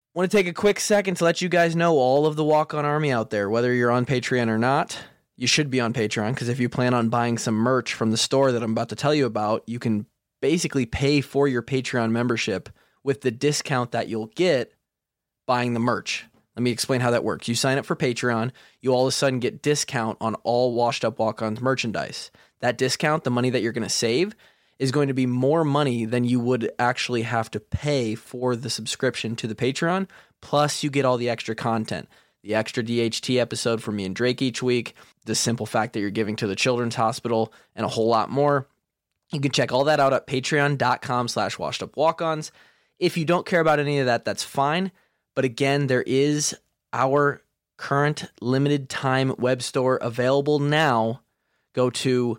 Want to take a quick second to let you guys know all of the walk-on army out there, whether you're on Patreon or not. You should be on Patreon, because if you plan on buying some merch from the store that I'm about to tell you about, you can basically pay for your Patreon membership with the discount that you'll get buying the merch. Let me explain how that works. You sign up for Patreon, you all of a sudden get discount on all Washed Up Walk-Ons merchandise. That discount, the money that you're going to save, is going to be more money than you would actually have to pay for the subscription to the Patreon. Plus, you get all the extra content. The extra DHT episode from me and Drake each week, the simple fact that you're giving to the Children's Hospital, and a whole lot more. You can check all that out at patreon.com/washedupwalkons. If you don't care about any of that, that's fine. But again, there is our current limited time web store available now. Go to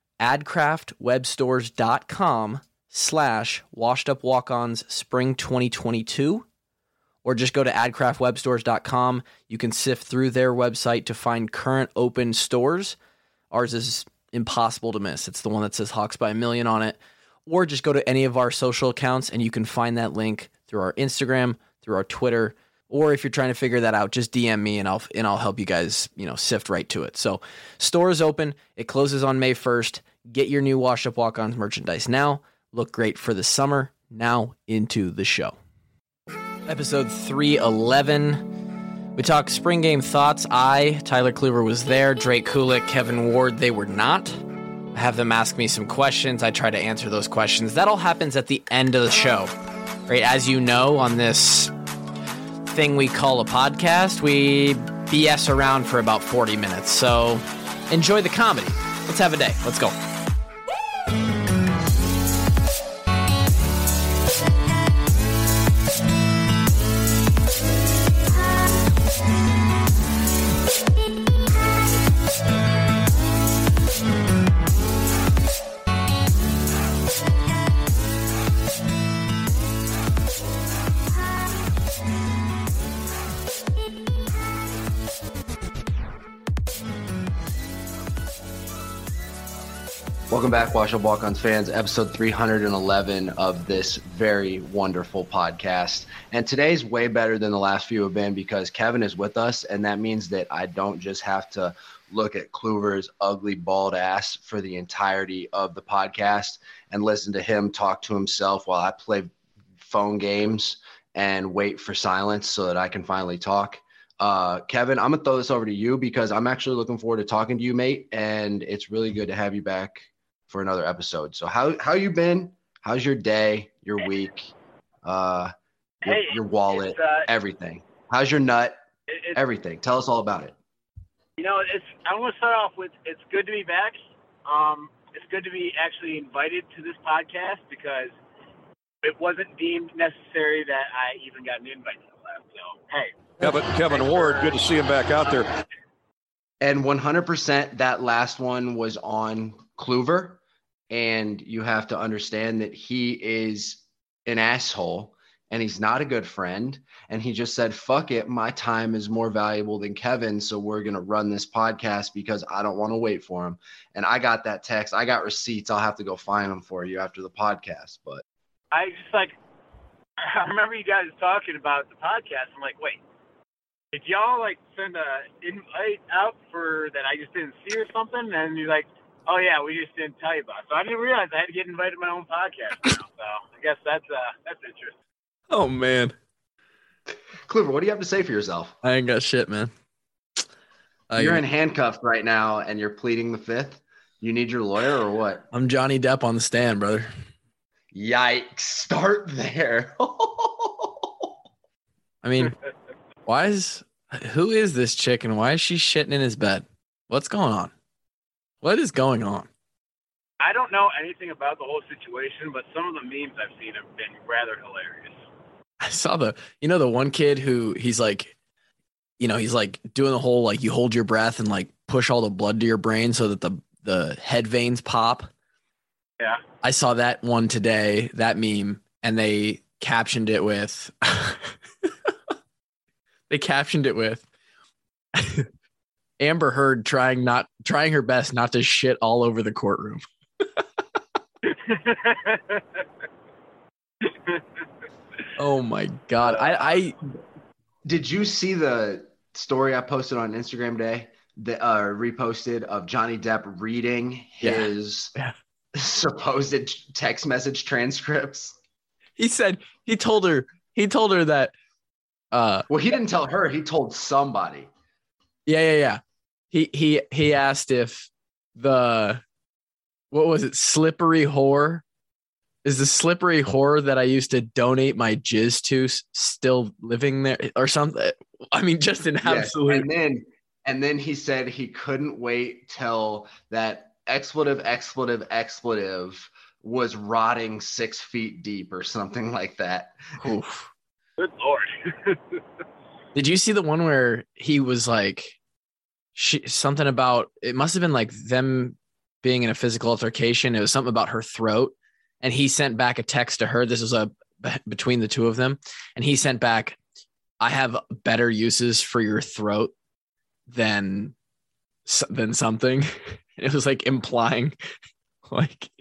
adcraftwebstores.com/washedupwalkons spring 2022. Or just go to adcraftwebstores.com. You can sift through their website to find current open stores. Ours is impossible to miss. It's the one that says Hawks by a Million on it. Or just go to any of our social accounts and you can find that link through our Instagram, through our Twitter, or if you're trying to figure that out, just DM me and I'll help you guys, sift right to it. So, store is open. It closes on May 1st. Get your new Washed Up Walk-Ons merchandise now. Look great for the summer. Now into the show. Episode 311. We talked spring game thoughts. Tyler Kluver, was there. Drake Kulik, Kevin Ward, they were not. I have them ask me some questions. I try to answer those questions. That all happens at the end of the show. Right? As you know, on this thing we call a podcast, we BS around for about 40 minutes. So enjoy the comedy. Let's have a day. Let's go. Welcome back, Washed Up Walk-Ons fans, episode 311 of this very wonderful podcast. And today's way better than the last few have been because Kevin is with us, and that means that I don't just have to look at Kluver's ugly, bald ass for the entirety of the podcast and listen to him talk to himself while I play phone games and wait for silence so that I can finally talk. Kevin, I'm going to throw this over to you because I'm actually looking forward to talking to you, mate, and it's really good to have you back for another episode. So how you been? How's your day, your week, your wallet, everything? How's your nut? Everything. Tell us all about it. I want to start off with, it's good to be back. It's good to be actually invited to this podcast because it wasn't deemed necessary that I even got an invite to the last. So, hey. Kevin Ward, good to see him back out there. And 100% that last one was on Kluver. And you have to understand that he is an asshole and he's not a good friend. And he just said, fuck it, my time is more valuable than Kevin. So we're going to run this podcast because I don't want to wait for him. And I got that text. I got receipts. I'll have to go find them for you after the podcast. But I remember you guys talking about the podcast. I'm like, wait, did y'all send a invite out for that I just didn't see or something? And you're like, oh, yeah, we just didn't tell you about it. So I didn't realize I had to get invited to my own podcast now. So I guess that's interesting. Oh, man. Kluver, what do you have to say for yourself? I ain't got shit, man. You're in handcuffs right now, and you're pleading the fifth. You need your lawyer or what? I'm Johnny Depp on the stand, brother. Yikes. Start there. I mean, who is this chick, and why is she shitting in his bed? What's going on? What is going on? I don't know anything about the whole situation, but some of the memes I've seen have been rather hilarious. I saw the one kid who he's doing the whole, you hold your breath and push all the blood to your brain so that the head veins pop. Yeah. I saw that one today, that meme, and they captioned it with, Amber Heard trying her best not to shit all over the courtroom. Oh my God. I Did you see the story I posted on Instagram today? The reposted of Johnny Depp reading his supposed text message transcripts. he told her that Well, he didn't tell her, he told somebody. Yeah. He asked if what was it? Slippery whore. Is the slippery whore that I used to donate my jizz to still living there or something? I mean, just an absolute. And then he said he couldn't wait till that expletive was rotting 6 feet deep or something like that. Oof. Good Lord. Did you see the one where he was like, something about, it must have been like them being in a physical altercation. It was something about her throat. And he sent back a text to her. This was between the two of them. And he sent back, I have better uses for your throat than something. It was like implying like,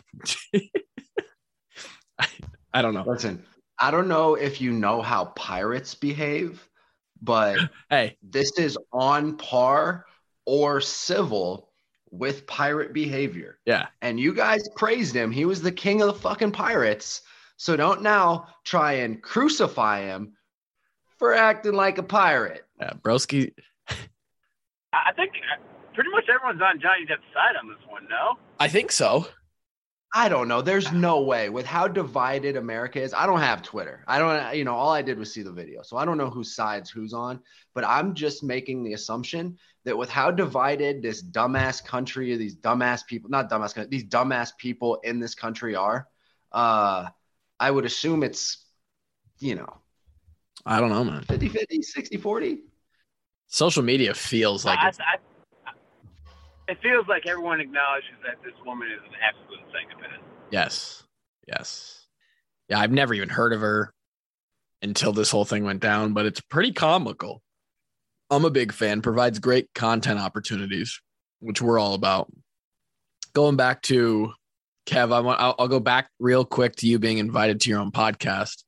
I don't know. Listen, I don't know if you know how pirates behave, but hey, this is on par or civil with pirate behavior. Yeah. And you guys praised him. He was the king of the fucking pirates. So don't now try and crucify him for acting like a pirate. Yeah, broski. I think pretty much everyone's on Johnny Depp's side on this one, no? I think so. I don't know. There's no way with how divided America is. I don't have Twitter. I don't, all I did was see the video. So I don't know whose sides who's on, but I'm just making the assumption that with how divided this dumbass country, these dumbass people, these dumbass people in this country are, I would assume it's, I don't know, man. 50-50, 60-40. Social media feels like it feels like everyone acknowledges that this woman is an absolute psychopath. Yes. Yeah, I've never even heard of her until this whole thing went down, but it's pretty comical. I'm a big fan. Provides great content opportunities, which we're all about. Going back to Kev, I'll go back real quick to you being invited to your own podcast.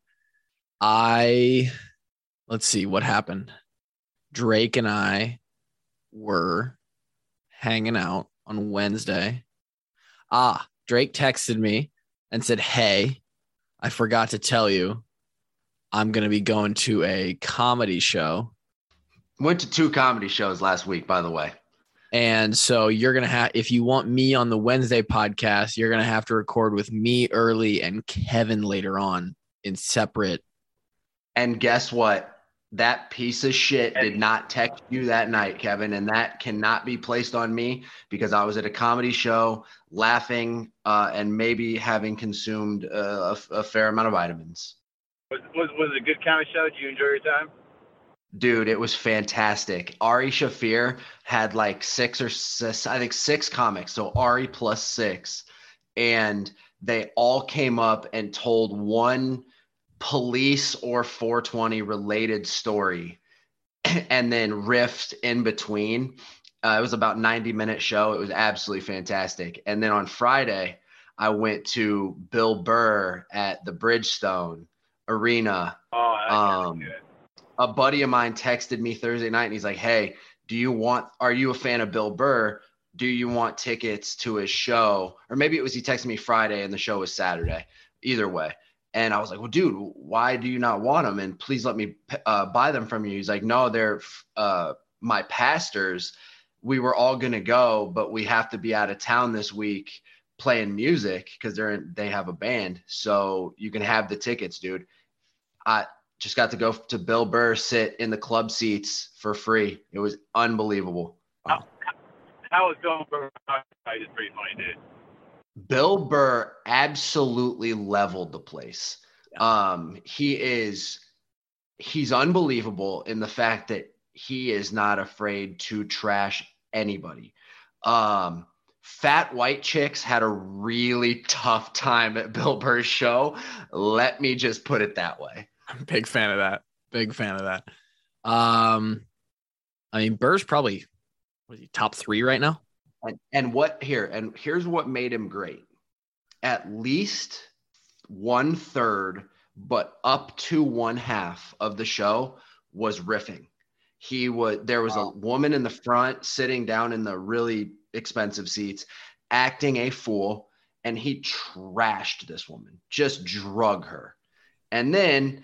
Let's see what happened. Drake and I were hanging out on Wednesday. Drake texted me and said, hey, I forgot to tell you, I'm going to be going to a comedy show. Went to 2 comedy shows last week, by the way. And so you're going to have, if you want me on the Wednesday podcast, you're going to have to record with me early and Kevin later on in separate. And guess what? That piece of shit did not text you that night, Kevin, and that cannot be placed on me because I was at a comedy show laughing and maybe having consumed a fair amount of vitamins. Was it a good comedy show? Did you enjoy your time? Dude, it was fantastic. Ari Shaffir had like 6 comics, so Ari plus 6, and they all came up and told one police or 420 related story and then riffed in between. It was about 90-minute show. It was absolutely fantastic. And then on Friday, I went to Bill Burr at the Bridgestone Arena. A buddy of mine texted me Thursday night and he's like, hey, are you a fan of Bill Burr? Do you want tickets to his show? Or maybe he texted me Friday and the show was Saturday. Either way. And I was like, well, dude, why do you not want them? And please let me buy them from you. He's like, no, they're my pastors. We were all going to go, but we have to be out of town this week playing music because they have a band. So you can have the tickets, dude. I just got to go to Bill Burr, sit in the club seats for free. It was unbelievable. How was Bill Burr? It's pretty funny, dude. Bill Burr absolutely leveled the place. Yeah. He's unbelievable in the fact that he is not afraid to trash anybody. Fat white chicks had a really tough time at Bill Burr's show. Let me just put it that way. I'm a big fan of that. I mean, Burr's probably, what is he, top 3 right now? And here's what made him great. At least 1/3 but up to one half of the show was riffing. There was a woman in the front sitting down in the really expensive seats, acting a fool, and he trashed this woman, just drug her. And then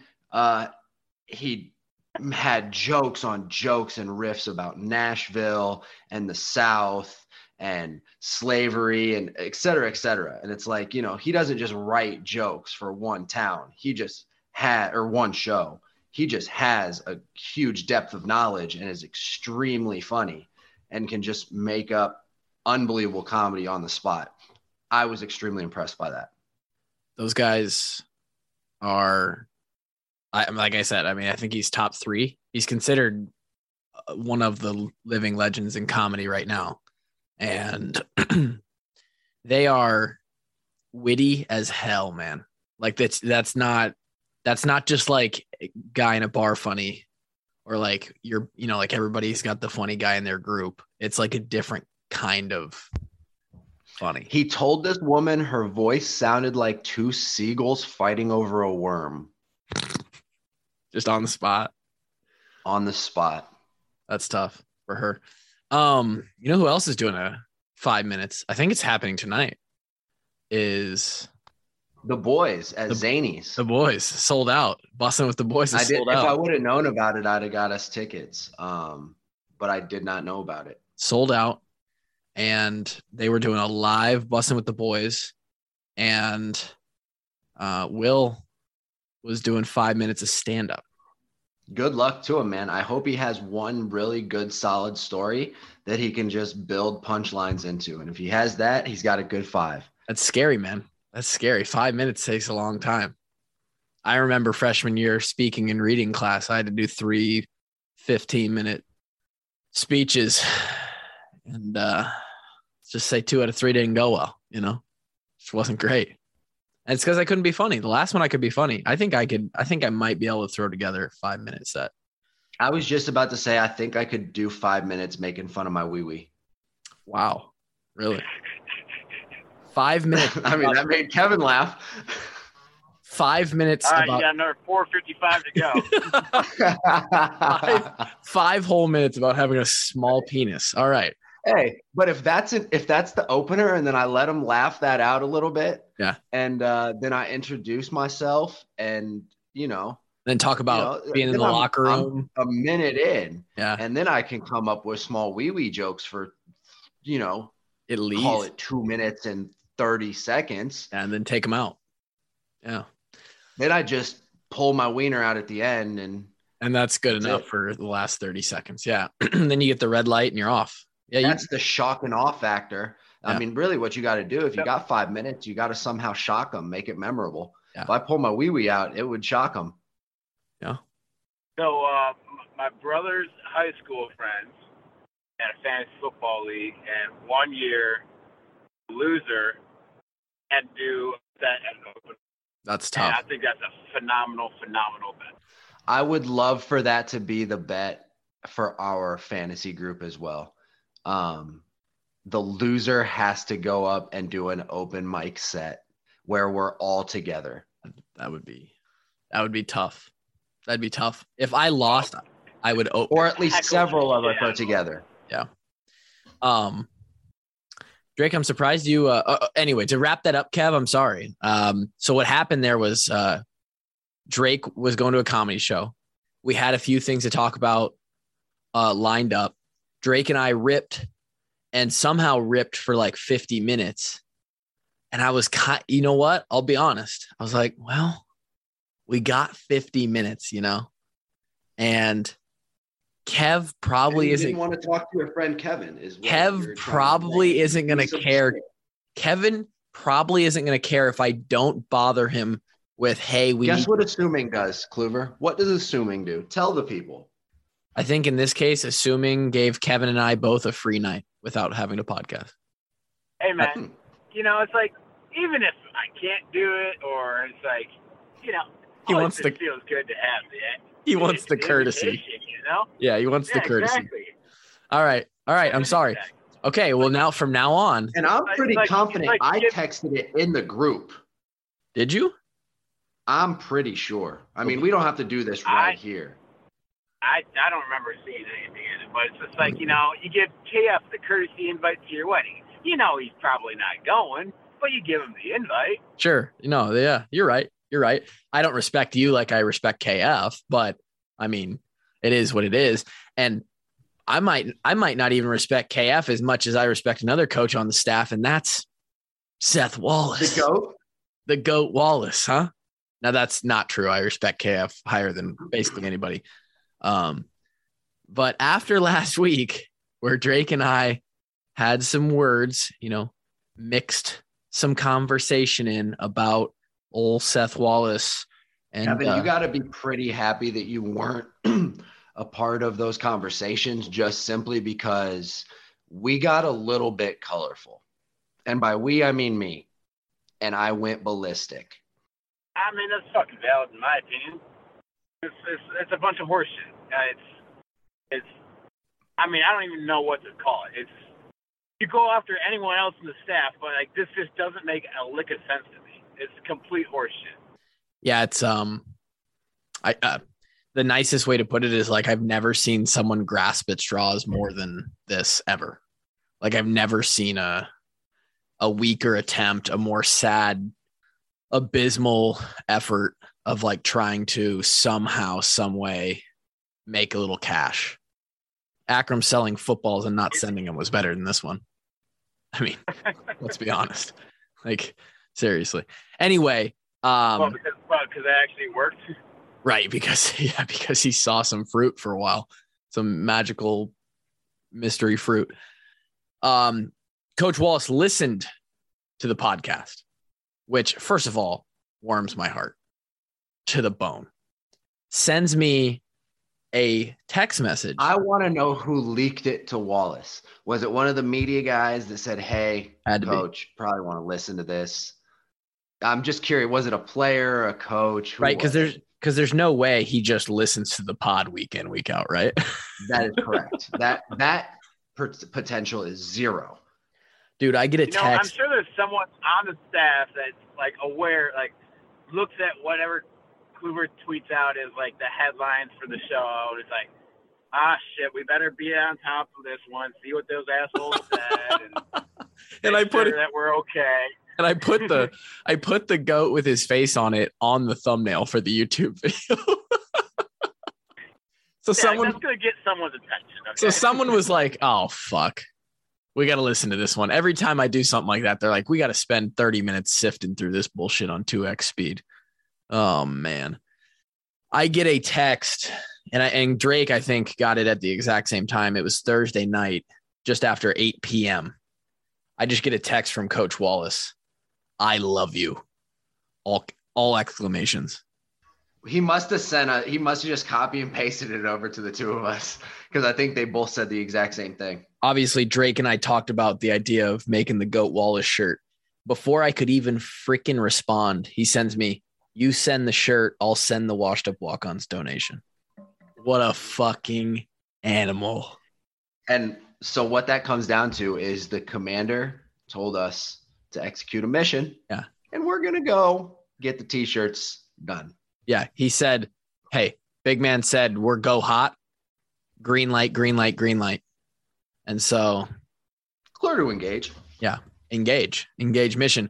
he had jokes on jokes and riffs about Nashville and the South and slavery and et cetera, et cetera. And it's like, he doesn't just write jokes for one town. Or one show. He just has a huge depth of knowledge and is extremely funny and can just make up unbelievable comedy on the spot. I was extremely impressed by that. Those guys are, like I said, I think he's top 3. He's considered one of the living legends in comedy right now. And they are witty as hell, man. Like that's not just like a guy in a bar funny, or like like everybody's got the funny guy in their group. It's like a different kind of funny. He told this woman her voice sounded like 2 seagulls fighting over a worm. Just on the spot. On the spot. That's tough for her. You know who else is doing a 5 minutes? I think it's happening tonight. Is The Boys at Zanies. The Boys sold out. Bussin' with the Boys is sold out. If I would have known about it, I'd have got us tickets. But I did not know about it. Sold out. And they were doing a live Bussin' with the Boys. And Will was doing 5 minutes of stand-up. Good luck to him, man. I hope he has one really good, solid story that he can just build punchlines into. And if he has that, he's got a good 5. That's scary, man. That's scary. 5 minutes takes a long time. I remember freshman year speaking and reading class. I had to do 3 15-minute speeches. And just say 2 out of 3 didn't go well, Just wasn't great. And it's because I couldn't be funny. The last one I could be funny. I think I might be able to throw together a 5-minute set. I was just about to say, I think I could do 5 minutes making fun of my wee-wee. Wow. Really? 5 minutes. That made Kevin laugh. 5 minutes. All right, you got another 4:55 to go. five whole minutes about having a small penis. All right. Hey, but if that's the opener, and then I let him laugh that out a little bit, yeah, and then I introduce myself, and then talk about being in the locker room. I'm a minute in, yeah, and then I can come up with small wee jokes for, at least call it 2 minutes and 30 seconds, and then take them out. Yeah, then I just pull my wiener out at the end, and that's good enough for the last 30 seconds. Yeah, then you get the red light and you're off. Yeah, that's the shock and awe factor. Yeah. Really what you got to do, if you got 5 minutes, you got to somehow shock them, make it memorable. Yeah. If I pull my wee out, it would shock them. Yeah. So my brother's high school friends had a fantasy football league, and 1 year, the loser had to do that at an open. That's tough. And I think that's a phenomenal bet. I would love for that to be the bet for our fantasy group as well. The loser has to go up and do an open mic set where we're all together. That would be tough. That'd be tough. If I lost, I would open. Or at least several of us are together. Yeah. Drake, I'm surprised you. Anyway, to wrap that up, Kev, I'm sorry. So what happened there was Drake was going to a comedy show. We had a few things to talk about lined up. Drake and I ripped for like 50 minutes. And I was you know what? I'll be honest. I was like, well, we got 50 minutes, and Kev probably isn't want to talk to your friend Kevin. Kev probably isn't going to care. Kevin probably isn't going to care if I don't bother him with, hey, guess what assuming does, Kluver? What does assuming do? Tell the people. I think in this case, assuming gave Kevin and I both a free night without having to podcast. Hey, man, it's like, even if I can't do it, or it's like, he wants it feels good to have it. He wants the courtesy. Yeah, he wants the courtesy. Exactly. All right. I'm sorry. Okay, well, now from now on. And I'm pretty confident I texted it in the group. Did you? I'm pretty sure. I mean, we don't have to do this right here. I don't remember seeing anything in it, but it's just like, you give KF the courtesy invite to your wedding. He's probably not going, but you give him the invite. Sure. Yeah, you're right. I don't respect you like I respect KF, but I mean, it is what it is. And I might not even respect KF as much as I respect another coach on the staff, and that's Seth Wallace. The GOAT? The GOAT Wallace, huh? Now that's not true. I respect KF higher than basically anybody. But after last week, where Drake and I had some words, mixed some conversation in about old Seth Wallace. And Kevin, you got to be pretty happy that you weren't a part of those conversations, just simply because we got a little bit colorful. And by we, I mean me. And I went ballistic. I mean, that's fucking valid in my opinion. It's a bunch of horseshit. I mean, I don't even know what to call it. You go after anyone else in the staff, but this just doesn't make a lick of sense to me. It's complete horseshit. Yeah, it's the nicest way to put it is I've never seen someone grasp at straws more than this ever. I've never seen a weaker attempt, a more sad, abysmal effort of trying to somehow, some way make a little cash. Akram selling footballs and not sending them was better than this one. I mean, let's be honest. Seriously. Anyway, because it actually worked. Right, because he saw some fruit for a while, some magical mystery fruit. Coach Wallace listened to the podcast, which, first of all, warms my heart to the bone. Sends me a text message. I want to know who leaked it to Wallace. Was it one of the media guys that said, "Hey, Coach, probably want to listen to this"? I'm just curious. Was it a player, a coach? Right, because there's no way he just listens to the pod week in, week out, right? That is correct. that potential is zero. Dude, I get a text. I'm sure there's someone on the staff that's aware, looks at whatever Kluber tweets out as the headlines for the show. It's shit, we better be on top of this one, see what those assholes said, and I put that we're okay. And I put the goat with his face on it on the thumbnail for the YouTube video. So that's gonna get someone's attention. Okay? So someone was like, "Oh fuck, we got to listen to this one." Every time I do something like that, they're like, "We got to spend 30 minutes sifting through this bullshit on 2x speed." Oh man, I get a text, and Drake, I think, got it at the exact same time. It was Thursday night, just after 8 p.m. I just get a text from Coach Wallace. "I love you." All exclamations. He must have just copy and pasted it over to the two of us, because I think they both said the exact same thing. Obviously, Drake and I talked about the idea of making the GOAT Wallace shirt. Before I could even freaking respond, he sends me, "You send the shirt, I'll send the Washed Up Walk-Ons donation." What a fucking animal. And so what that comes down to is the commander told us to execute a mission. Yeah. And we're going to go get the T-shirts done. Yeah. He said, "Hey, big man said, we're go hot. Green light, green light, green light." And so. Clear to engage. Yeah. Engage mission.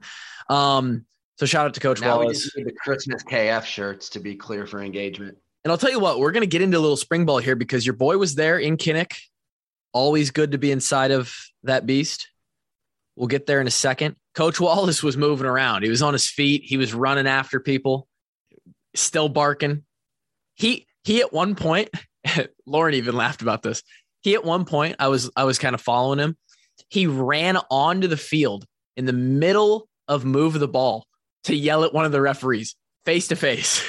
So shout out to Coach Now Wallace. We just need the Christmas KF shirts to be clear for engagement. And I'll tell you what, we're going to get into a little spring ball here because your boy was there in Kinnick. Always good to be inside of that beast. We'll get there in a second. Coach Wallace was moving around. He was on his feet. He was running after people, still barking. He at one point, Lauren even laughed about this. He at one point, I was kind of following him. He ran onto the field in the middle of move the ball to yell at one of the referees face to face.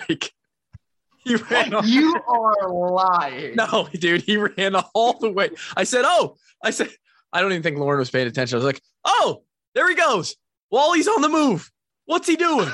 He ran. You are lying. No, dude, he ran all the way. I said, I don't even think Lauren was paying attention. I was like, "Oh, there he goes. Wally's on the move. What's he doing?"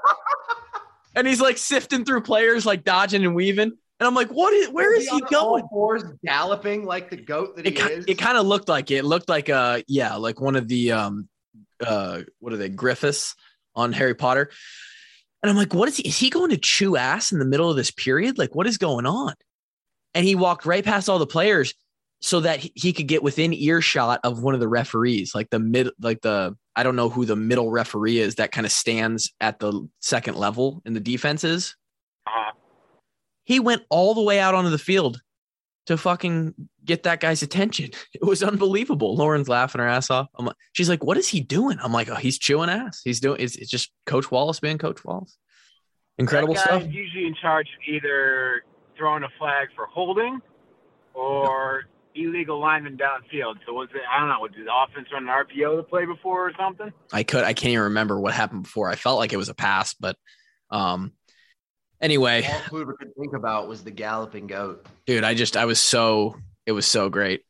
And he's sifting through players, dodging and weaving. And I'm like, where is he going? All fours galloping like the goat that he is. It kind of looked like it. It looked like one of the what are they, Griffiths on Harry Potter. And I'm like, what is he going to chew ass in the middle of this period? Like, what is going on? And he walked right past all the players so that he could get within earshot of one of the referees, I don't know who the middle referee is that kind of stands at the second level in the defenses. He went all the way out onto the field to fucking get that guy's attention. It was unbelievable. Lauren's laughing her ass off. She's like, what is he doing? I'm like, oh, he's chewing ass. It's just Coach Wallace being Coach Wallace. Incredible that stuff. He's usually in charge of either throwing a flag for holding or illegal lineman downfield. So was it, I don't know, was the offense run an RPO to play before or something? I can't even remember what happened before. I felt like it was a pass, but anyway. All Kluber could think about was the galloping goat. Dude, it was so great.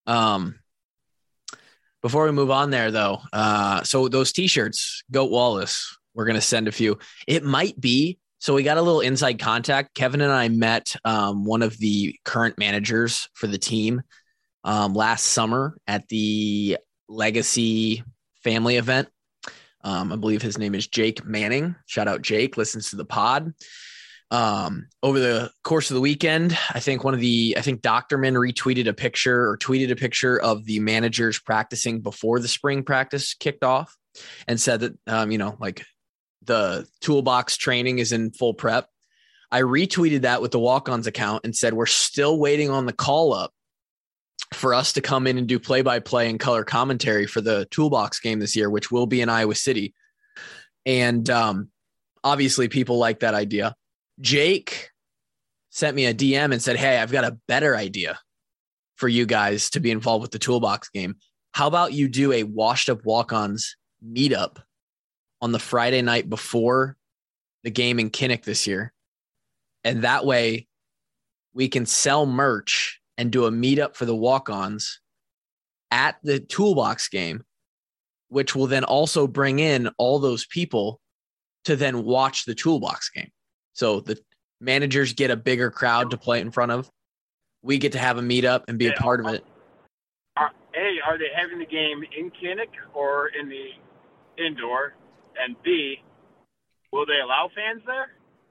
Before we move on there though, so those t-shirts, Goat Wallace, we're going to send a few. It might be, so we got a little inside contact. Kevin and I met one of the current managers for the team last summer at the Legacy family event. I believe his name is Jake Manning. Shout out Jake, listens to the pod. Over the course of the weekend, I think Doctorman retweeted a picture or tweeted a picture of the managers practicing before the spring practice kicked off and said that, the toolbox training is in full prep. I retweeted that with the walk-ons account and said, we're still waiting on the call up for us to come in and do play-by-play and color commentary for the toolbox game this year, which will be in Iowa City. And obviously people like that idea. Jake sent me a DM and said, hey, I've got a better idea for you guys to be involved with the toolbox game. How about you do a washed up walk-ons meetup on the Friday night before the game in Kinnick this year? And that way we can sell merch and do a meetup for the walk-ons at the toolbox game, which will then also bring in all those people to then watch the toolbox game. So the managers get a bigger crowd to play in front of. We get to have a meetup and be a part of it. Are they having the game in Kinnick or in the indoor? And B, will they allow fans there?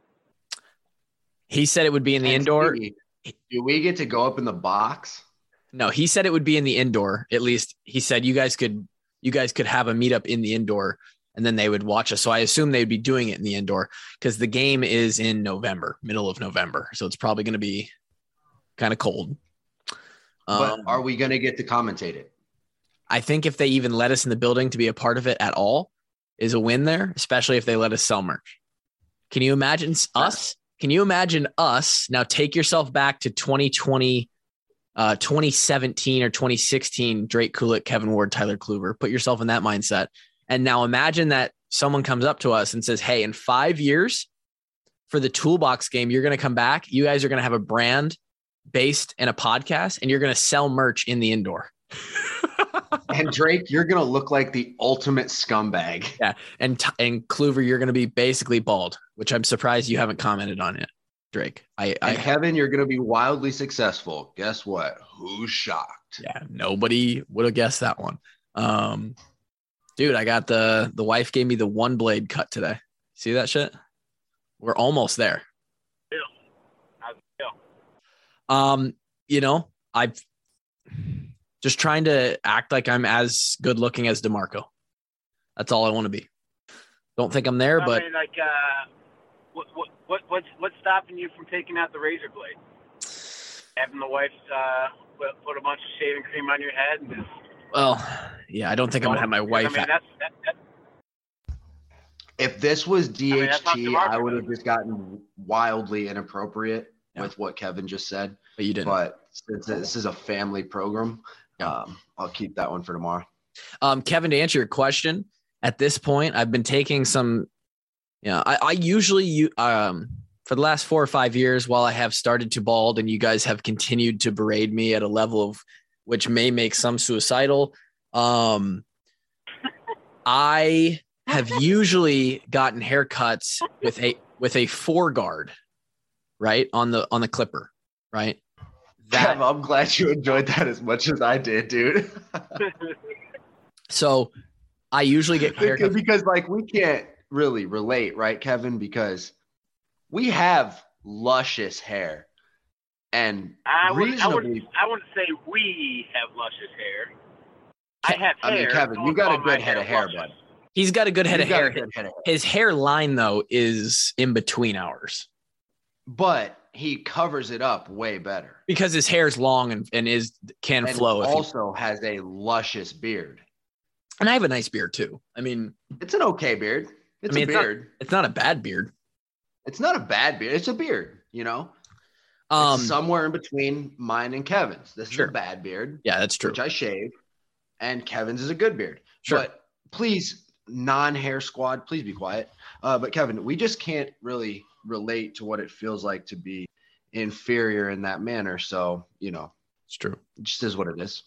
He said it would be in the indoor. Do we get to go up in the box? No, he said it would be in the indoor. At least he said you guys could have a meetup in the indoor and then they would watch us. So I assume they'd be doing it in the indoor because the game is in November, middle of November. So it's probably going to be kind of cold. But are we going to get to commentate it? I think if they even let us in the building to be a part of it at all is a win there, especially if they let us sell merch. Can you imagine us? Can you imagine us? Now take yourself back to 2020, 2017 or 2016, Drake Kulik, Kevin Ward, Tyler Kluber. Put yourself in that mindset. And now imagine that someone comes up to us and says, hey, in 5 years for the toolbox game, you're going to come back. You guys are going to have a brand based in a podcast and you're going to sell merch in the indoor. And Drake, you're going to look like the ultimate scumbag. Yeah. And Kluver, you're going to be basically bald, which I'm surprised you haven't commented on it, Drake. And Kevin, you're going to be wildly successful. Guess what? Who's shocked? Yeah. Nobody would have guessed that one. Dude, I got the wife gave me the one blade cut today. See that shit? We're almost there. I've just trying to act like I'm as good looking as DeMarco. That's all I want to be. Don't think I'm there, but what's stopping you from taking out the razor blade? Having the wife put a bunch of shaving cream on your head and just. Well, yeah, I don't think I'm gonna have my wife. If this was DHT, I would have just gotten wildly inappropriate with what Kevin just said. But you didn't. But since this is a family program, I'll keep that one for tomorrow. Kevin, to answer your question, at this point, I've been taking some. I usually for the last 4 or 5 years, while I have started to bald, and you guys have continued to berate me at a level of which may make some suicidal. I have usually gotten haircuts with a foreguard, right on the clipper, right. I'm glad you enjoyed that as much as I did, dude. So I usually get haircuts because really relate, right, Kevin? Because we have luscious hair, and I wouldn't say we have luscious hair. I have hair. I mean, Kevin, you got a good head of hair, bud. He's got a good head of hair. Good head of hair. His hairline, though, is in between ours. But he covers it up way better. Because his hair's long and can flow. He also has a luscious beard. And I have a nice beard, too. I mean, it's an okay beard. It's a beard. It's not a bad beard. It's not a bad beard. It's a beard, you know? It's somewhere in between mine and Kevin's. This is a bad beard. Yeah, that's true. Which I shave. And Kevin's is a good beard. Sure. But please, non-hair squad, please be quiet. But Kevin, we just can't really relate to what it feels like to be inferior in that manner. So, you know, it's true. It just is what it is.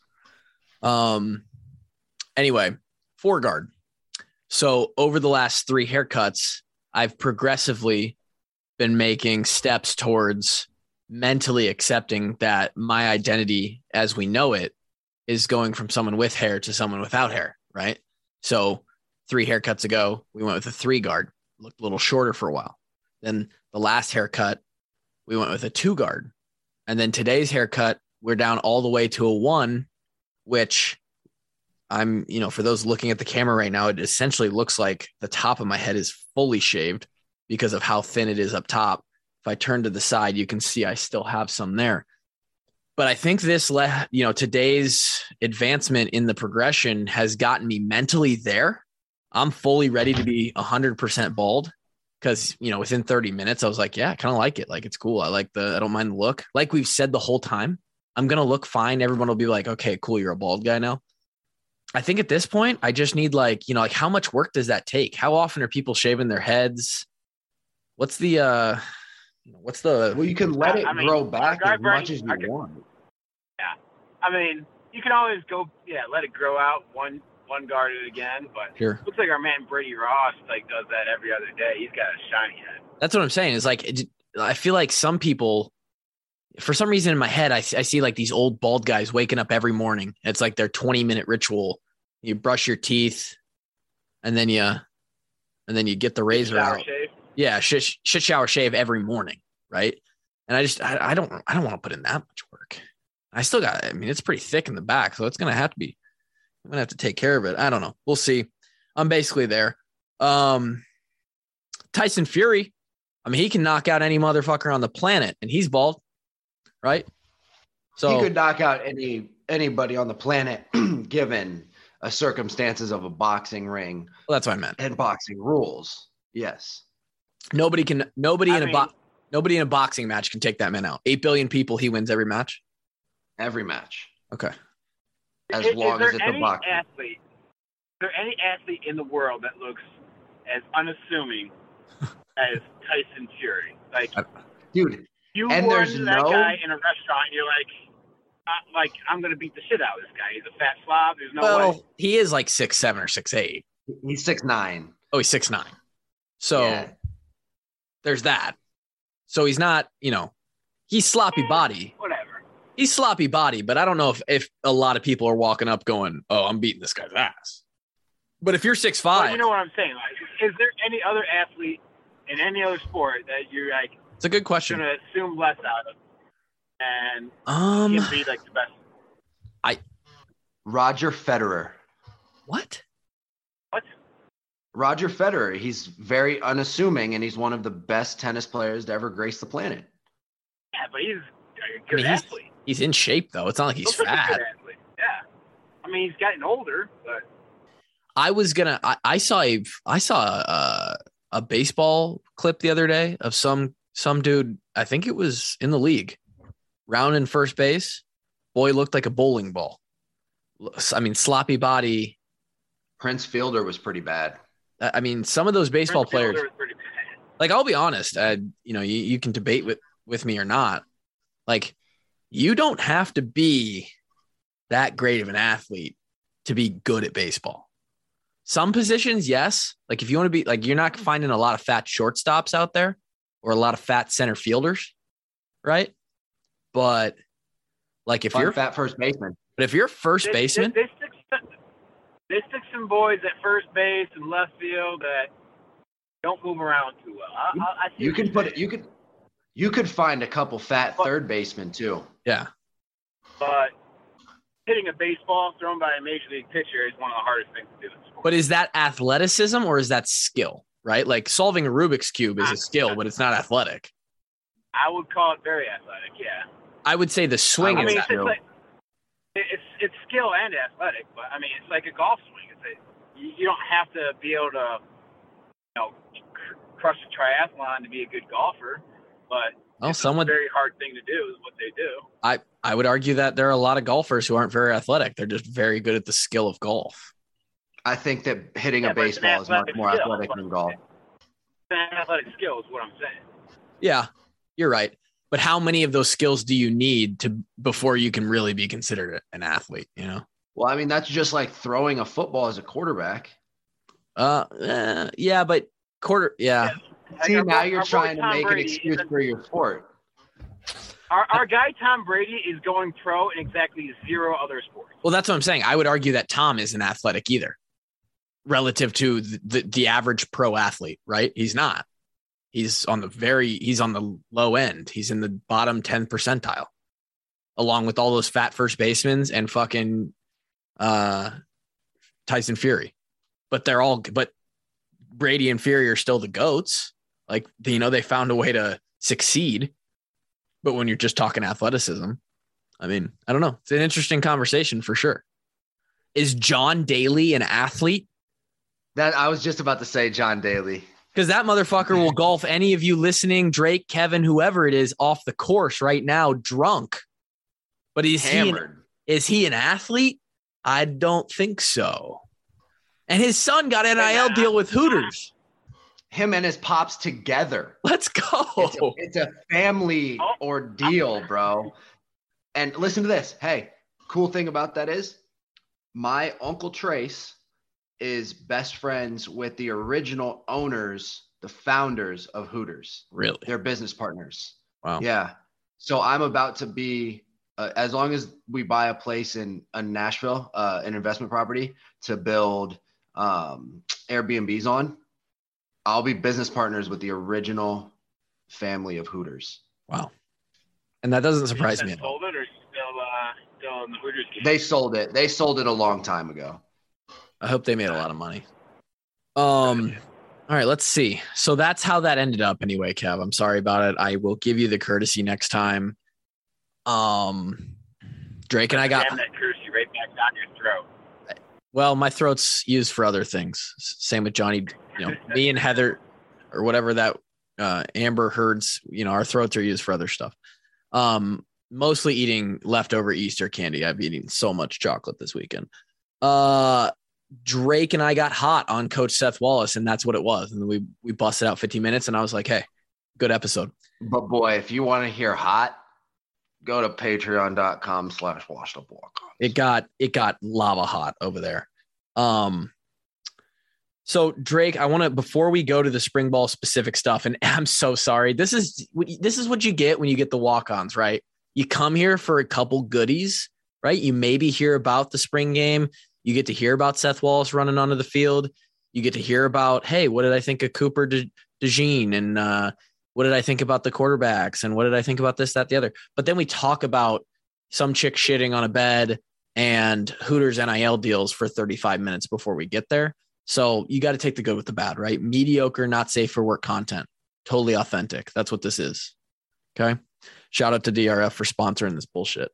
Anyway, 4-guard. So over the last 3 haircuts, I've progressively been making steps towards mentally accepting that my identity as we know it is going from someone with hair to someone without hair, right? So 3 haircuts ago, we went with a 3-guard, looked a little shorter for a while. Then the last haircut, we went with a 2-guard. And then today's haircut, we're down all the way to a 1, which I'm, you know, for those looking at the camera right now, it essentially looks like the top of my head is fully shaved because of how thin it is up top. If I turn to the side, you can see I still have some there. But I think today's advancement in the progression has gotten me mentally there. I'm fully ready to be 100% bald because, you know, within 30 minutes, I was like, yeah, I kind of like it. Like, it's cool. I don't mind the look. Like we've said the whole time, I'm going to look fine. Everyone will be like, okay, cool. You're a bald guy now. I think at this point, I just need how much work does that take? How often are people shaving their heads? Well, you can let it grow back as much as you want. Yeah. I mean, you can always let it grow out one guard it again, but sure. Looks like our man Brady Ross does that every other day. He's got a shiny head. That's what I'm saying. Is I feel like some people, for some reason in my head, I see like these old bald guys waking up every morning. It's like their 20-minute ritual. You brush your teeth, and then you get the razor out. Shave. Yeah, shit shower shave every morning, right? And I don't want to put in that much work. I still got, I mean, it's pretty thick in the back, so I'm gonna have to take care of it. I don't know. We'll see. I'm basically there. Tyson Fury, I mean, he can knock out any motherfucker on the planet, and he's bald, right? So he could knock out anybody on the planet, given a circumstances of a boxing ring. Well, that's what I meant. And boxing rules. Yes. Nobody in a boxing match can take that man out. 8 billion people, he wins every match. Every match. Okay. As long as it's a boxing. Is there any athlete in the world that looks as unassuming as Tyson Fury? Dude, you run that guy in a restaurant, you're like, I'm going to beat the shit out of this guy. He's a fat slob. There's no way. He is like 6'7" or 6'8". He's 6'9". Oh, he's 6'9". So there's that. So he's not, he's sloppy body. Whatever. He's sloppy body, but I don't know if a lot of people are walking up going, oh, I'm beating this guy's ass. But if you're 6'5". Well, you know what I'm saying? Is there any other athlete in any other sport that you're it's a good question. Going to assume less out of? And he can be the best. Roger Federer. What? Roger Federer. He's very unassuming, and he's one of the best tennis players to ever grace the planet. Yeah, but he's a good athlete. He's in shape, though. It's not like he's fat. Good athlete. Yeah. I mean, he's gotten older, but I saw a baseball clip the other day of some dude. I think it was in the league. Round in first base, boy looked like a bowling ball. I mean, sloppy body. Prince Fielder was pretty bad. I mean, some of those baseball players, I'll be honest, you can debate with me or not. You don't have to be that great of an athlete to be good at baseball. Some positions, yes. If you want to be you're not finding a lot of fat shortstops out there or a lot of fat center fielders, right? But if you're fat first baseman, but if you're first baseman, they stick some boys at first base and left field that don't move around too well. I see You what can you're put it. saying. You could find a couple fat third basemen too. Yeah. But hitting a baseball thrown by a major league pitcher is one of the hardest things to do in sports. But is that athleticism or is that skill, right? Like solving a Rubik's Cube is a skill, but it's not athletic. I would call it very athletic, yeah. I would say the swing I is mean, athletic. It's skill and athletic, but I mean, it's like a golf swing. You don't have to be able to, crush a triathlon to be a good golfer, but it's a very hard thing to do is what they do. I would argue that there are a lot of golfers who aren't very athletic. They're just very good at the skill of golf. I think that hitting a baseball is much more athletic than golf. It's an athletic skill is what I'm saying. Yeah, you're right. But how many of those skills do you need before you can really be considered an athlete, Well, I mean, that's just like throwing a football as a quarterback. Yeah, but yeah. See, now you're trying to make an excuse for your sport. Our guy Tom Brady is going pro in exactly 0 other sports. Well, that's what I'm saying. I would argue that Tom isn't athletic either, relative to the average pro athlete, right? He's not. He's on the low end. He's in the bottom 10 percentile, along with all those fat first basemen and fucking Tyson Fury. But Brady and Fury are still the GOATs. Like, they found a way to succeed. But when you're just talking athleticism, I mean, I don't know. It's an interesting conversation for sure. Is John Daly an athlete? That I was just about to say John Daly. Because that motherfucker will golf any of you listening, Drake, Kevin, whoever it is, off the course right now, drunk. But is he an athlete? I don't think so. And his son got an NIL deal with Hooters. Him and his pops together. Let's go. It's a family ordeal, bro. And listen to this. Hey, cool thing about that is my Uncle Trace is best friends with the original owners, the founders of Hooters. Really? They're business partners. Wow. Yeah. So I'm about to be, as long as we buy a place in Nashville, an investment property to build Airbnbs on, I'll be business partners with the original family of Hooters. Wow. And that doesn't surprise me at all. Sold it or still in the Hooters game? They sold it. They sold it a long time ago. I hope they made a lot of money. All right, let's see. So that's how that ended up anyway, Kev. I'm sorry about it. I will give you the courtesy next time. Drake and I got that courtesy right back down your throat. Well, my throat's used for other things. Same with Johnny, me and Heather or whatever that Amber Heard's, our throats are used for other stuff. Mostly eating leftover Easter candy. I've eaten so much chocolate this weekend. Drake and I got hot on Coach Seth Wallace, and that's what it was. And we busted out 15 minutes, and I was like, hey, good episode. But boy, if you want to hear hot, go to patreon.com/washedup.walk. It got lava hot over there. So Drake, I want to, before we go to the spring ball specific stuff, and I'm so sorry. This is what you get when you get the walk-ons, right? You come here for a couple goodies, right? You maybe hear about the spring game. You get to hear about Seth Wallace running onto the field. You get to hear about, hey, what did I think of Cooper DeJean? And what did I think about the quarterbacks? And what did I think about this, that, the other? But then we talk about some chick shitting on a bed and Hooters NIL deals for 35 minutes before we get there. So you got to take the good with the bad, right? Mediocre, not safe for work content. Totally authentic. That's what this is. Okay. Shout out to DRF for sponsoring this bullshit.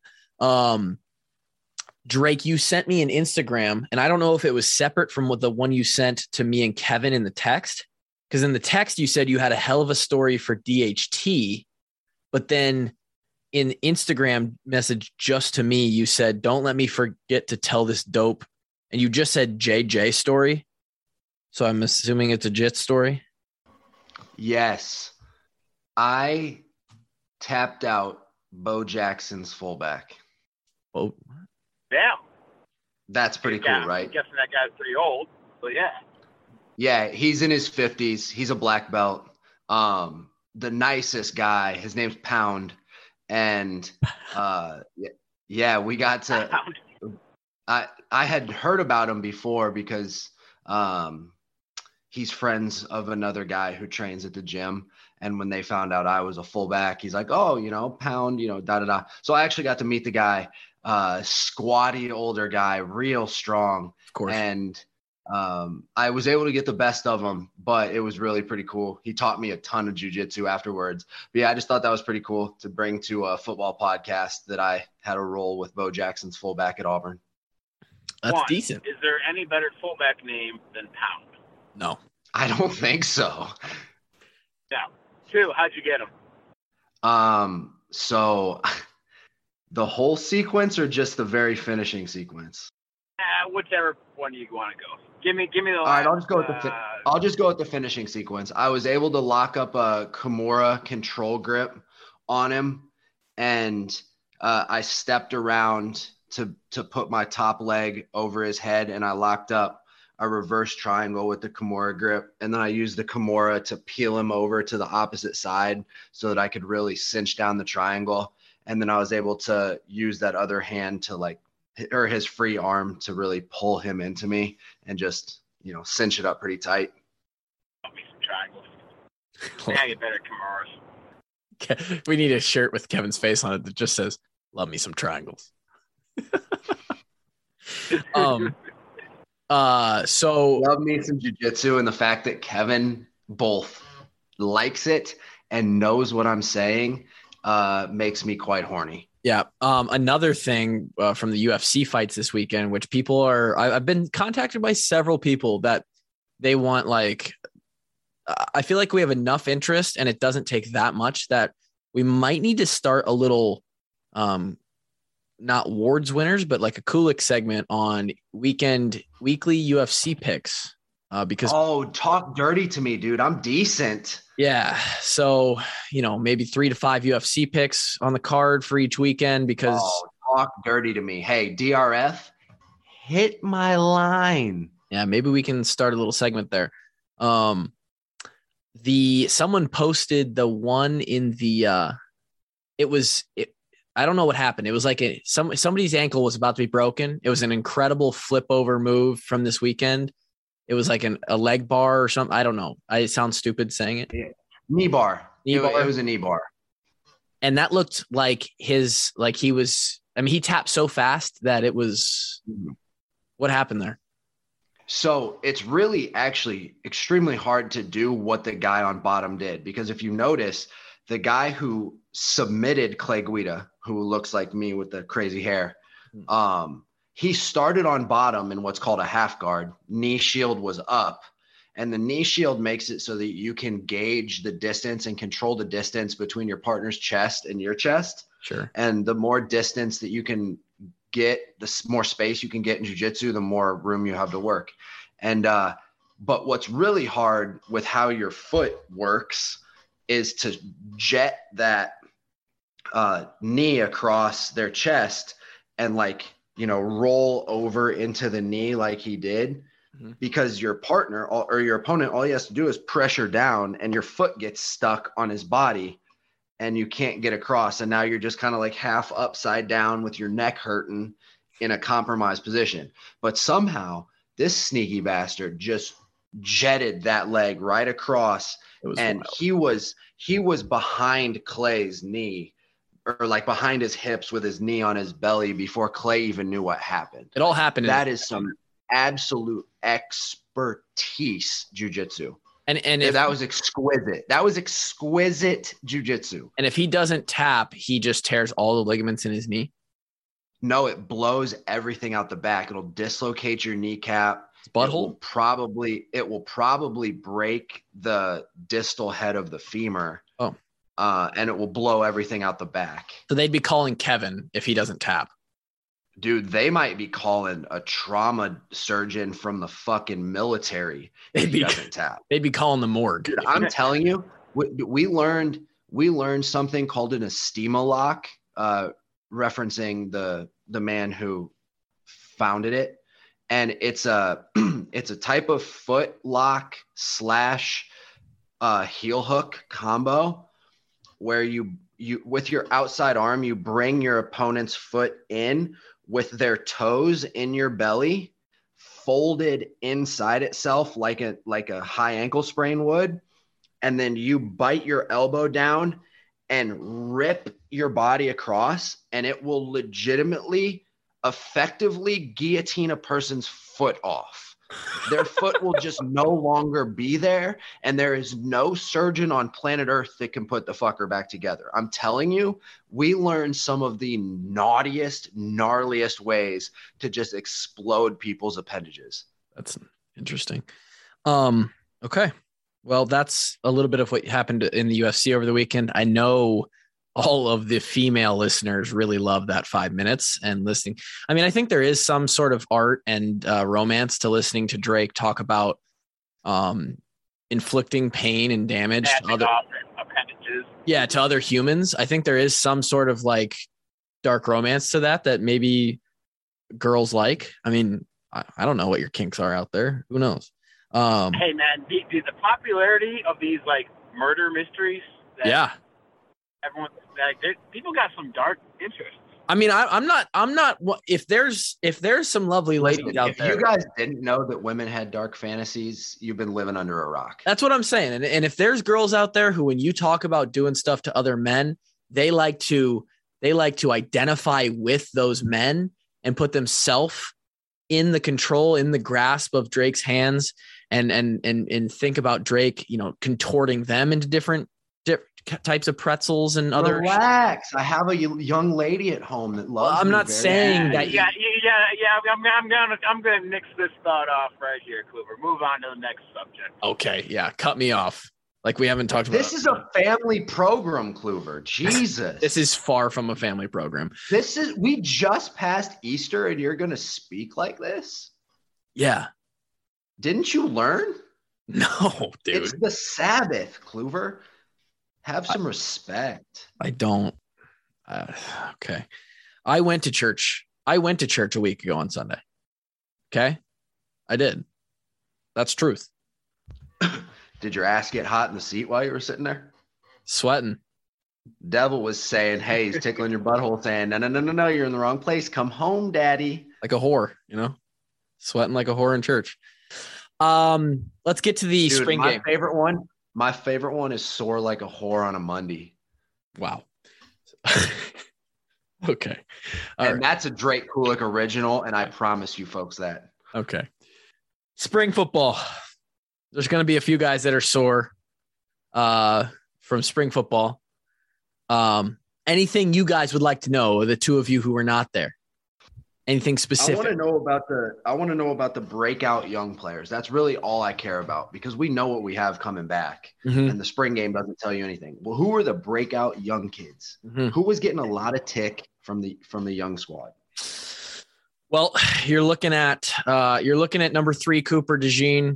Drake, you sent me an Instagram, and I don't know if it was separate from the one you sent to me and Kevin in the text, because in the text you said you had a hell of a story for DHT, but then in Instagram message just to me, you said, don't let me forget to tell this dope. And you just said JJ story. So I'm assuming it's a JIT story. Yes. I tapped out Bo Jackson's fullback. Oh, yeah. That's pretty cool, right? I'm guessing that guy's pretty old, but yeah. Yeah, he's in his 50s. He's a black belt. The nicest guy. His name's Pound. And yeah, we got to I had heard about him before because he's friends of another guy who trains at the gym. And when they found out I was a fullback, he's like, oh, pound, da-da-da. So I actually got to meet the guy, squatty older guy, real strong. Of course. And I was able to get the best of him, but it was really pretty cool. He taught me a ton of jiu-jitsu afterwards. But yeah, I just thought that was pretty cool to bring to a football podcast that I had a role with Bo Jackson's fullback at Auburn. That's One, decent. Is there any better fullback name than Pound? No. I don't think so. No. Two, how'd you get him? So the whole sequence or just the very finishing sequence? Whichever one you want to go. Give me the All right, I'll just go with the finishing sequence. I was able to lock up a Kimura control grip on him, and I stepped around to put my top leg over his head, and I locked up a reverse triangle with the Kimura grip, and then I used the Kimura to peel him over to the opposite side so that I could really cinch down the triangle, and then I was able to use that other hand to or his free arm to really pull him into me and just, cinch it up pretty tight. Love me some triangles. Now you better Kimuras. We need a shirt with Kevin's face on it that just says, love me some triangles. So love me some jiu-jitsu, and the fact that Kevin both likes it and knows what I'm saying makes me quite horny. Yeah. Another thing from the UFC fights this weekend, which I've been contacted by several people that they want, I feel like we have enough interest and it doesn't take that much that we might need to start a little, not awards winners, but like a Kulik segment on weekly UFC picks. Because talk dirty to me, dude. I'm decent. Yeah. So, maybe 3 to 5 UFC picks on the card for each weekend because talk dirty to me. Hey, DRF, hit my line. Yeah, maybe we can start a little segment there. Someone posted the one in the I don't know what happened. It was like somebody's ankle was about to be broken. It was an incredible flip over move from this weekend. It was like a leg bar or something. I don't know. It sounds stupid saying it. Yeah. Knee bar. It was a knee bar. And that looked like he tapped so fast that it was, what happened there? So it's really actually extremely hard to do what the guy on bottom did, because if you notice, the guy who submitted Clay Guida, who looks like me with the crazy hair, he started on bottom in what's called a half guard. Knee shield was up, and the knee shield makes it so that you can gauge the distance and control the distance between your partner's chest and your chest. Sure. And the more distance that you can get, the more space you can get in jiu-jitsu, the more room you have to work. And but what's really hard with how your foot works is to jet that knee across their chest and roll over into the knee like he did, because your partner or your opponent, all he has to do is pressure down and your foot gets stuck on his body and you can't get across. And now you're just kind of half upside down with your neck hurting in a compromised position. But somehow this sneaky bastard just jetted that leg right across, and wild. he was behind Clay's knee, or behind his hips with his knee on his belly before Clay even knew what happened. It all happened. That is some absolute expertise jiu-jitsu. And that was exquisite. That was exquisite jiu-jitsu. And if he doesn't tap, he just tears all the ligaments in his knee. No, it blows everything out the back. It'll dislocate your kneecap. Butthole? It will probably break the distal head of the femur. Oh. And it will blow everything out the back. So they'd be calling Kevin if he doesn't tap. Dude, they might be calling a trauma surgeon from the fucking military if he doesn't tap. They'd be calling the morgue. Dude, I'm telling you, we learned something called an Estema lock, referencing the man who founded it. And it's a type of foot lock / heel hook combo where you with your outside arm, you bring your opponent's foot in with their toes in your belly, folded inside itself like a high ankle sprain would, and then you bite your elbow down and rip your body across, and it will legitimately effectively guillotine a person's foot off. Their foot will just no longer be there, and there is no surgeon on planet Earth that can put the fucker back together. I'm telling you, we learned some of the naughtiest, gnarliest ways to just explode people's appendages. That's interesting. Okay. Well, that's a little bit of what happened in the UFC over the weekend. I know all of the female listeners really love that 5 minutes and listening. I mean, I think there is some sort of art and romance to listening to Drake talk about inflicting pain and damage to other appendages. Yeah, to other humans. I think there is some sort of like dark romance to that maybe girls like. I mean, I don't know what your kinks are out there. Who knows? Hey man, the popularity of these like murder mysteries. Yeah. Everyone, like, people got some dark interests. I mean, I'm not. If there's some lovely ladies out there, if you guys didn't know that women had dark fantasies, you've been living under a rock. That's what I'm saying. And if there's girls out there who, when you talk about doing stuff to other men, they like to identify with those men and put themselves in the control, in the grasp of Drake's hands, and think about Drake, contorting them into different types of pretzels and other. Relax. I have a young lady at home that loves. Well, I'm not saying that. Yeah. I'm gonna nix this thought off right here, Kluber. Move on to the next subject. Okay. Yeah. Cut me off. Like we haven't talked about. This is a family program, Kluber. Jesus. This is far from a family program. We just passed Easter and you're gonna speak like this? Yeah. Didn't you learn? No, dude. It's the Sabbath, Kluber. Have some respect. I don't. Okay. I went to church a week ago on Sunday. Okay. I did. That's truth. Did your ass get hot in the seat while you were sitting there? Sweating. Devil was saying, hey, he's tickling your butthole, saying, no, you're in the wrong place. Come home, daddy. Like a whore, sweating like a whore in church. Let's get to the spring game. My favorite one is sore like a whore on a Monday. Wow. Okay. That's a Drake Kulik original, and I promise you folks that. Okay. Spring football. There's going to be a few guys that are sore from spring football. Anything you guys would like to know, the two of you who were not there? Anything specific? I want to know about the breakout young players. That's really all I care about, because we know what we have coming back, and the spring game doesn't tell you anything. Well, who are the breakout young kids? Who was getting a lot of tick from the young squad? Well, you're looking at number 3, Cooper DeJean.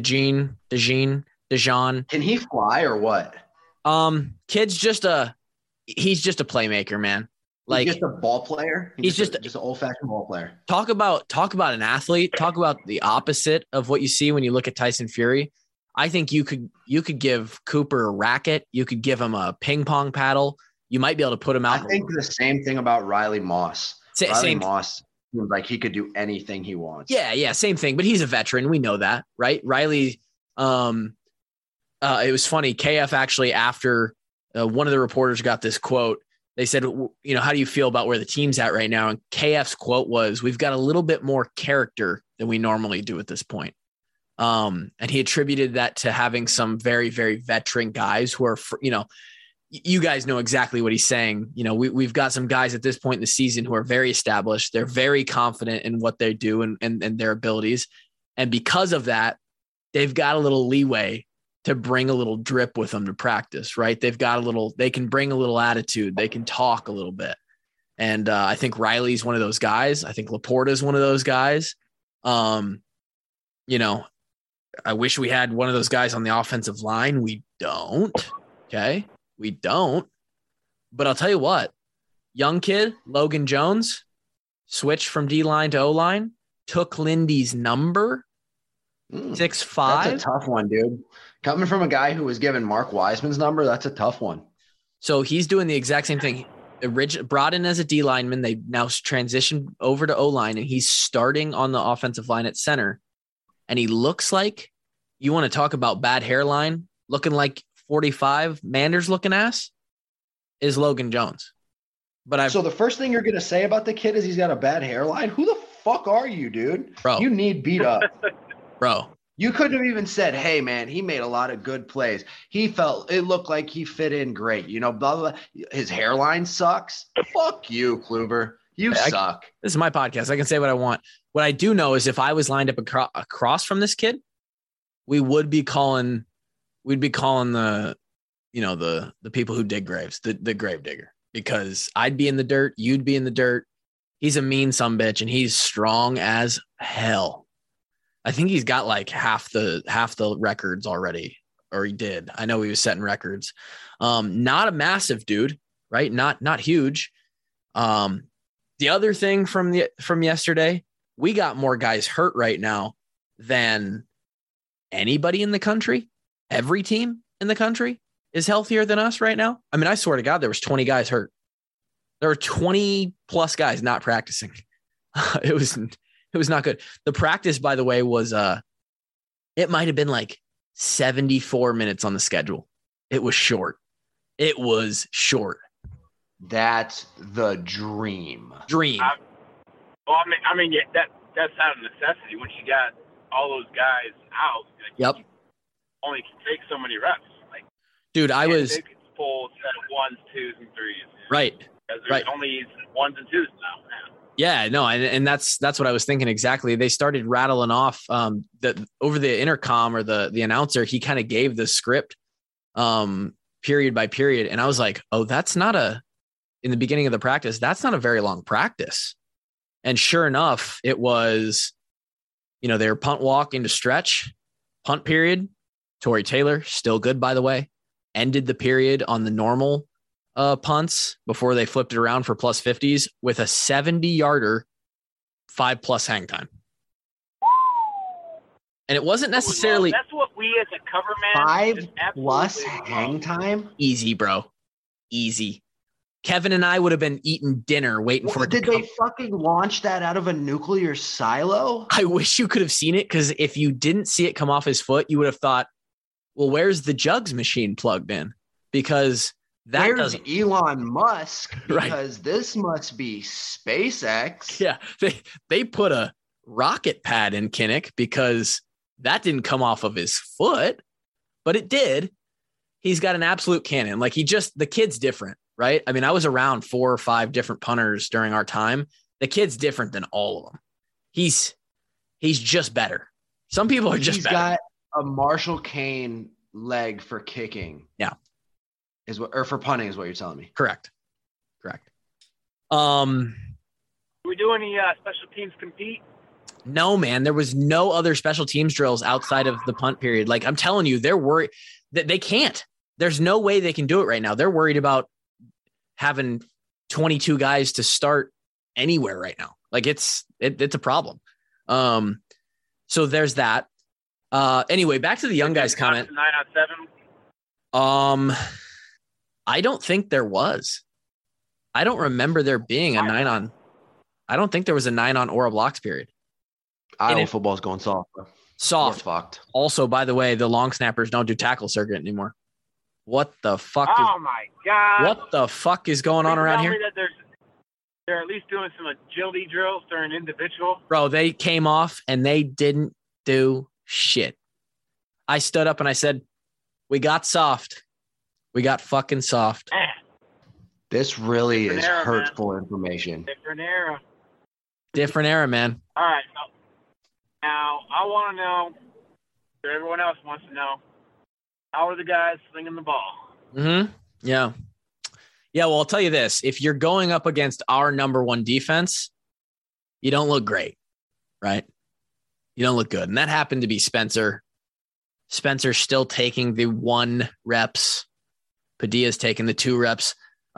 Can he fly or what? Kid's just a playmaker, man. Like, he's just a ball player. He's just an old-fashioned ball player. Talk about an athlete. Talk about the opposite of what you see when you look at Tyson Fury. I think you could give Cooper a racket. You could give him a ping pong paddle. You might be able to put him out. I think the same thing about Riley Moss. Moss seems like he could do anything he wants. Yeah, same thing. But he's a veteran. We know that, right? Riley. It was funny. KF actually, after one of the reporters got this quote, they said, how do you feel about where the team's at right now? And KF's quote was, we've got a little bit more character than we normally do at this point. And he attributed that to having some very, very veteran guys who are, you guys know exactly what he's saying. We've got some guys at this point in the season who are very established. They're very confident in what they do and their abilities. And because of that, they've got a little leeway to bring a little drip with them to practice, right? They can bring a little attitude. They can talk a little bit. And I think Riley's one of those guys. I think Laporta's one of those guys. I wish we had one of those guys on the offensive line. We don't. Okay. We don't. But I'll tell you what, young kid, Logan Jones, switched from D-line to O-line, took Lindy's number, 6'5". That's a tough one, dude. Coming from a guy who was given Mark Wiseman's number, that's a tough one. So he's doing the exact same thing. brought in as a D lineman. They now transitioned over to O-line, and he's starting on the offensive line at center. And he looks like, you want to talk about bad hairline, looking like 45 Manders looking ass, is Logan Jones. But so the first thing you're going to say about the kid is he's got a bad hairline? Who the fuck are you, dude? Bro. You need beat up. Bro. You couldn't have even said, hey, man, he made a lot of good plays. It looked like he fit in great. You know, blah, blah, blah. His hairline sucks. Fuck you, Kluber. You suck. This is my podcast. I can say what I want. What I do know is if I was lined up across from this kid, we'd be calling the, you know, the people who dig graves, the grave digger, because I'd be in the dirt. You'd be in the dirt. He's a mean sumbitch, and he's strong as hell. I think he's got like half the records already, or he did. I know he was setting records. Not a massive dude, right? Not huge. The other thing from yesterday, we got more guys hurt right now than anybody in the country. Every team in the country is healthier than us right now. I mean, I swear to God, there was 20 guys hurt. There were 20 plus guys not practicing. It was not good. The practice, by the way, was it might have been like 74 minutes on the schedule. It was short. That's the dream. I mean, yeah, that's out of necessity. Once you got all those guys out, yep, you only can take so many reps. Like, dude, I was full set of 1s, 2s, and 3s. Right. Because there's only 1s and 2s now. Man. Yeah, no, and that's what I was thinking exactly. They started rattling off that over the intercom, or the announcer. He kind of gave the script period by period, and I was like, oh, in the beginning of the practice, that's not a very long practice. And sure enough, it was, you know, they were punt walk into stretch, punt period. Tory Taylor, still good, by the way, ended the period on the normal punts before they flipped it around for plus 50s with a 70-yarder, 5+ hang time. And it wasn't necessarily. That's what we as a cover man. 5+ hang time? Easy, bro. Easy. Kevin and I would have been eating dinner waiting for it to come. Did they fucking launch that out of a nuclear silo? I wish you could have seen it, because if you didn't see it come off his foot, you would have thought, well, where's the jugs machine plugged in? Because where's Elon Musk? Because right. This must be SpaceX. Yeah, they put a rocket pad in Kinnick, because that didn't come off of his foot, but it did. He's got an absolute cannon. Like the kid's different. Right? I mean, I was around 4 or 5 different punters during our time. The kid's different than all of them. He's just better. Some people are just better. He's got a Marshall Kane leg for kicking. Yeah. Or for punting is what you're telling me. Correct. Do we do any special teams compete? No, man. There was no other special teams drills outside of the punt period. Like, I'm telling you, they're worried that they can't. There's no way they can do it right now. They're worried about having 22 guys to start anywhere right now. Like it's a problem. So there's that. Anyway, back to the young guys comment. 9-on-7. I don't think there was. I don't remember there being a 9-on. I don't think there was a 9-on or a blocks period. Iowa football's going soft. Bro. Soft. We're fucked. Also, by the way, the long snappers don't do tackle circuit anymore. What the fuck? My God. What the fuck is going on around here? That they're at least doing some agility drills during individual. Bro, they came off and they didn't do shit. I stood up and I said, we got soft. We got fucking soft. This really is hurtful information. Different era, man. All right. Now, I want to know, everyone else wants to know, how are the guys slinging the ball? Mm-hmm. Yeah. Yeah, well, I'll tell you this. If you're going up against our number one defense, you don't look great, right? You don't look good. And that happened to be Spencer. Spencer's still taking the 1 reps. Padilla's taking the 2 reps.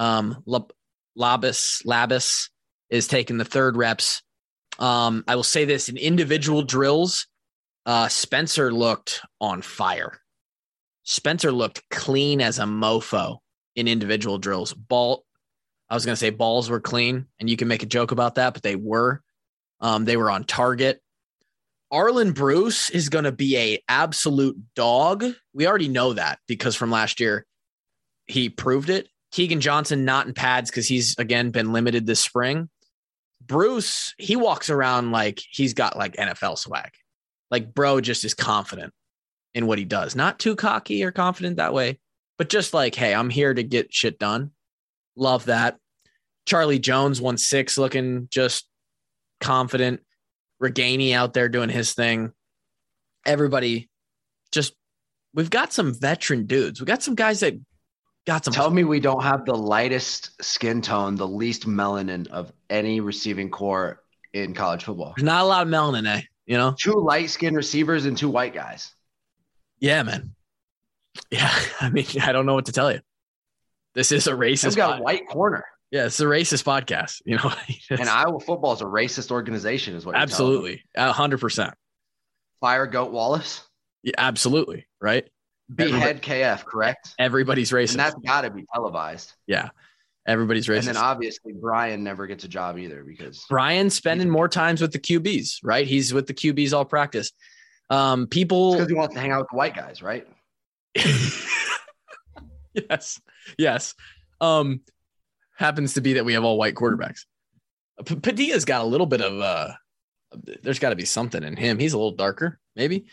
Labis is taking the 3rd reps. I will say this, in individual drills, Spencer looked on fire. Spencer looked clean as a mofo in individual drills. Ball, I was going to say balls were clean, and you can make a joke about that, but they were. They were on target. Arlen Bruce is going to be a absolute dog. We already know that because from last year, he proved it. Keegan Johnson not in pads because he's, again, been limited this spring. Bruce, he walks around like he's got like NFL swag. Like, bro just is confident in what he does. Not too cocky or confident that way, but just like, hey, I'm here to get shit done. Love that. Charlie Jones 1-6 looking just confident. Reganey out there doing his thing. Everybody just, we've got some veteran dudes. We got some guys that got some. Tell me we don't have the lightest skin tone, the least melanin of any receiving core in college football. There's not a lot of melanin, eh? You know? 2 light-skinned receivers and 2 white guys. Yeah, man. Yeah, I mean, I don't know what to tell you. This is a racist. We've got a white corner. Yeah, it's a racist podcast, you know. And Iowa football is a racist organization, is what you're absolutely, 100%. Fire Goat Wallace. Yeah, absolutely, right. Behead KF, correct? Everybody's racist, and that's got to be televised. Yeah, everybody's racist. And then obviously Brian never gets a job either because Brian's spending more times with the QBs, right? He's with the QBs all practice. People because he wants to hang out with the white guys, right? Yes. Happens to be that we have all white quarterbacks. Padilla's got a little bit of there's got to be something in him. He's a little darker, maybe.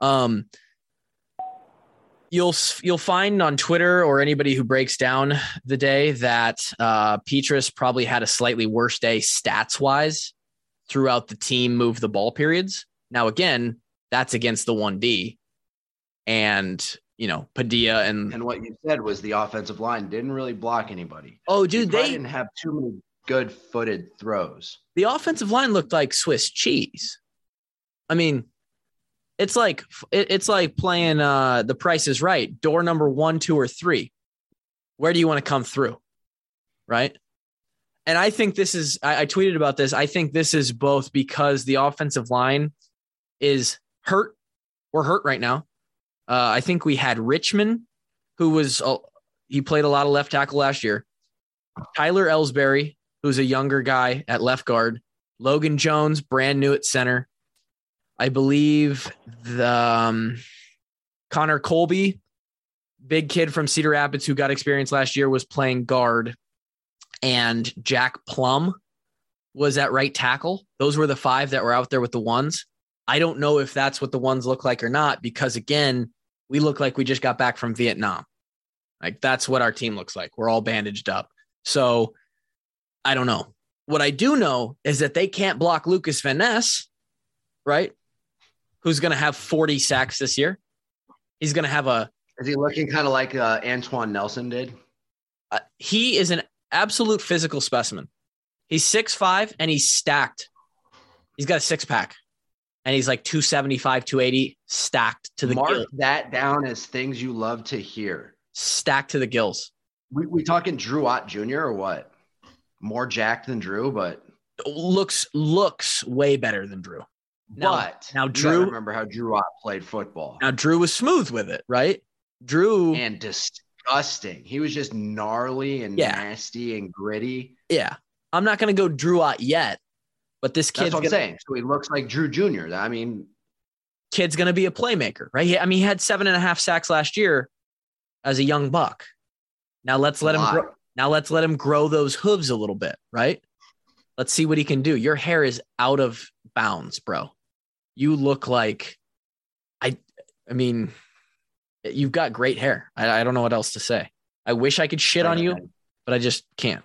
You'll find on Twitter or anybody who breaks down the day that Petrus probably had a slightly worse day stats wise throughout the team move the ball periods. Now again, that's against the 1D, and you know, Padilla and what you said was the offensive line didn't really block anybody. Oh, dude, they didn't have too many good-footed throws. The offensive line looked like Swiss cheese. I mean, it's like playing The Price is Right. Door number 1, 2, or 3. Where do you want to come through, right? And I think this is. I tweeted about this. I think this is both because the offensive line is hurt. We're hurt right now. I think we had Richmond, who was he played a lot of left tackle last year. Tyler Ellsbury, who's a younger guy at left guard. Logan Jones, brand new at center. I believe the Connor Colby, big kid from Cedar Rapids who got experience last year, was playing guard. And Jack Plum was at right tackle. Those were the 5 that were out there with the ones. I don't know if that's what the ones look like or not, because again, we look like we just got back from Vietnam. Like that's what our team looks like. We're all bandaged up. So I don't know. What I do know is that they can't block Lucas Van Ness, right? Who's going to have 40 sacks this year. He's going to have Is he looking kind of like Antoine Nelson did? He is an absolute physical specimen. He's 6'5", and he's stacked. He's got a 6-pack. And he's like 275, 280, stacked to the gills. Mark that down as things you love to hear. Stacked to the gills. We talking Drew Ott Jr. or what? More jacked than Drew, but looks way better than Drew. Now Drew, remember how Drew Ott played football. Now Drew was smooth with it, right? Drew and disgusting. He was just gnarly and nasty and gritty. Yeah, I'm not going to go Drew Ott yet. But this kid's That's what I'm saying. So he looks like Drew Jr. I mean, kid's going to be a playmaker, right? He had 7.5 sacks last year as a young buck. Now let's let him grow. Now let's let him grow those hooves a little bit, right? Let's see what he can do. Your hair is out of bounds, bro. You look like I mean, you've got great hair. I don't know what else to say. I wish I could shit on you, but I just can't.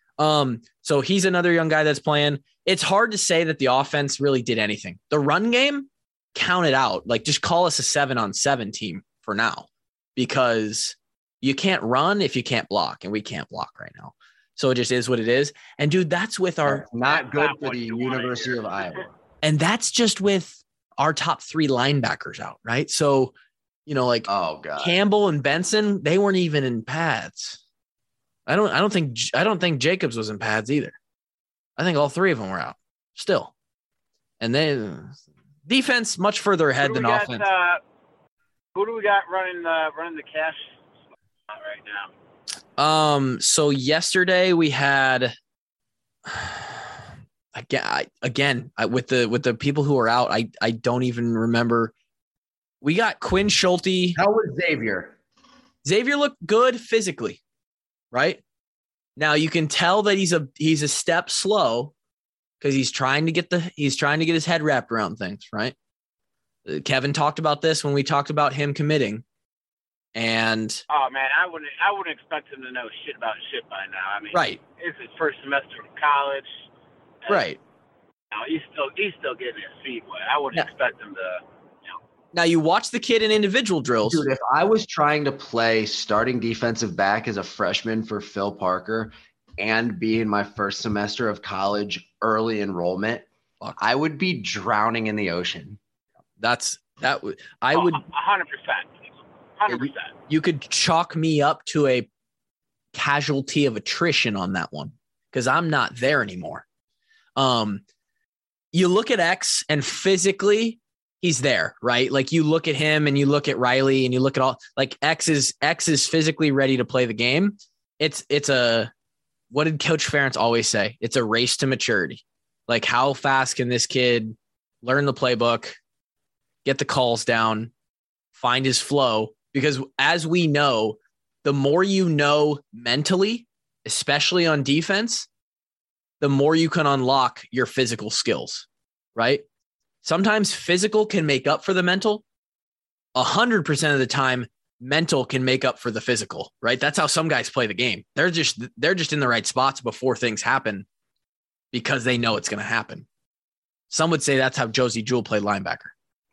So he's another young guy that's playing. It's hard to say that the offense really did anything. The run game, count it out. Like, just call us a 7-on-7 team for now, because you can't run if you can't block, and we can't block right now. So it just is what it is. And dude, that's with our not good for the University of Iowa. And that's just with our top 3 linebackers out, right? So, you know, like Campbell and Benson, they weren't even in pads. I don't think Jacobs was in pads either. I think all 3 of them were out still. And then defense much further ahead than offense. Who do we got running the cash right now? So yesterday we had with the people who are out, I don't even remember. We got Quinn Schulte. How was Xavier? Xavier looked good physically, right? Now you can tell that he's a step slow because he's trying to get his head wrapped around things, right? Kevin talked about this when we talked about him committing. And oh man, I wouldn't expect him to know shit about shit by now. I mean, right. It's his first semester of college. Right. Now he's still getting his feet wet. I wouldn't expect him to. Now you watch the kid in individual drills. Dude, if I was trying to play starting defensive back as a freshman for Phil Parker and be in my first semester of college early enrollment, I would be drowning in the ocean. I would 100%. 100%. You could chalk me up to a casualty of attrition on that one because I'm not there anymore. You look at X and physically he's there, right? Like you look at him and you look at Riley and you look at all like X is physically ready to play the game. What did Coach Ferentz always say? It's a race to maturity. Like how fast can this kid learn the playbook, get the calls down, find his flow? Because as we know, the more you know mentally, especially on defense, the more you can unlock your physical skills, right? Sometimes physical can make up for the mental. 100% of the time, mental can make up for the physical, right? That's how some guys play the game. They're just in the right spots before things happen because they know it's going to happen. Some would say that's how Josie Jewell played linebacker.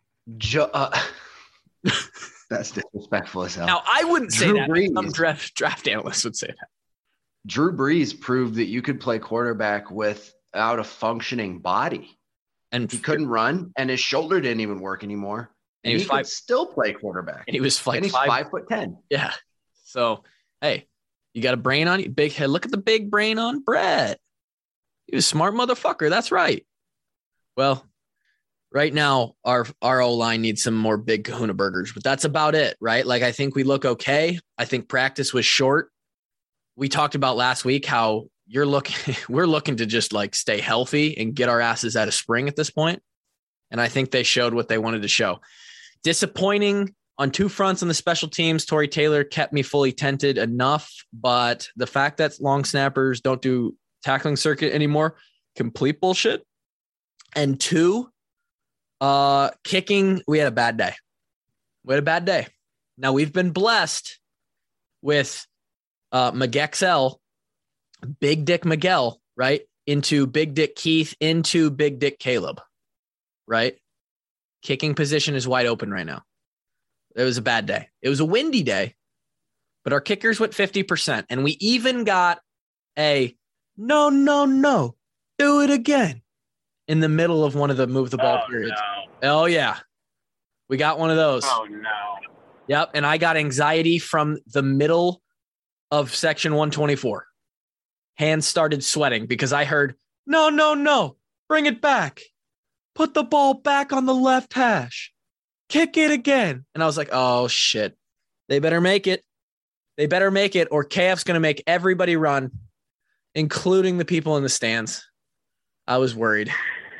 That's disrespectful as hell. Now, I wouldn't say that. Brees. Some draft analysts would say that. Drew Brees proved that you could play quarterback without a functioning body. And he couldn't run, and his shoulder didn't even work anymore. And he could still play quarterback. And he was like he's 5'10". Yeah. So, hey, you got a brain on you? Big head. Look at the big brain on Brett. He was a smart motherfucker. That's right. Well, right now, our O-line needs some more big kahuna burgers, but that's about it, right? Like, I think we look okay. I think practice was short. We talked about last week how we're looking to just like stay healthy and get our asses out of spring at this point. And I think they showed what they wanted to show. Disappointing on two fronts on the special teams. Tory Taylor kept me fully tented enough, but the fact that long snappers don't do tackling circuit anymore, complete bullshit. And two, kicking, we had a bad day. Now we've been blessed with McGexL, Big Dick Miguel, right? Into Big Dick Keith, into Big Dick Caleb, right? Kicking position is wide open right now. It was a bad day. It was a windy day, but our kickers went 50%. And we even got a no, do it again in the middle of one of the move the ball periods. No. Oh, yeah. We got one of those. Oh, no. Yep. And I got anxiety from the middle of section 124. Hands started sweating because I heard, no, bring it back. Put the ball back on the left hash. Kick it again. And I was like, oh, shit. They better make it. Or KF's going to make everybody run, including the people in the stands. I was worried.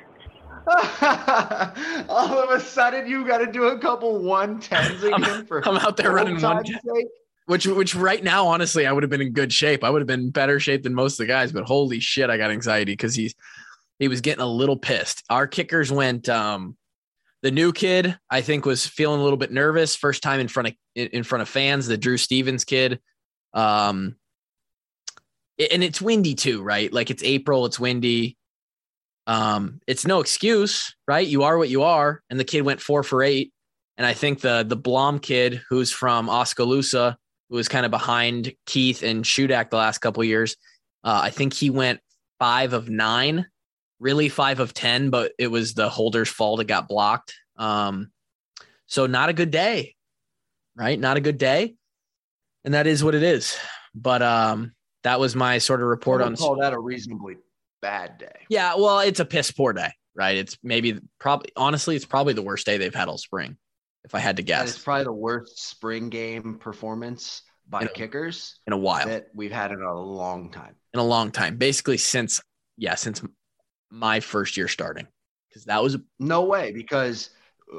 All of a sudden, you got to do a couple 110s again. I'm out there running 110. Which right now, honestly, I would have been in good shape. I would have been in better shape than most of the guys, but holy shit, I got anxiety because he was getting a little pissed. Our kickers went, the new kid, I think, was feeling a little bit nervous. First time in front of fans, the Drew Stevens kid. And it's windy too, right? Like it's April, it's windy. It's no excuse, right? You are what you are. And the kid went 4 for 8. And I think the Blom kid, who's from Oskaloosa, who was kind of behind Keith and Shudak the last couple of years, I think he went 5 of 9, really 5 of 10, but it was the holder's fault. It got blocked. So not a good day, right? Not a good day. And that is what it is. But that was my sort of report on. Call that a reasonably bad day. Yeah, well, it's a piss poor day, right? It's honestly, it's probably the worst day they've had all spring, if I had to guess. It's probably the worst spring game performance by kickers in a while that we've had in a long time. Basically since my first year starting, because that was no way. Because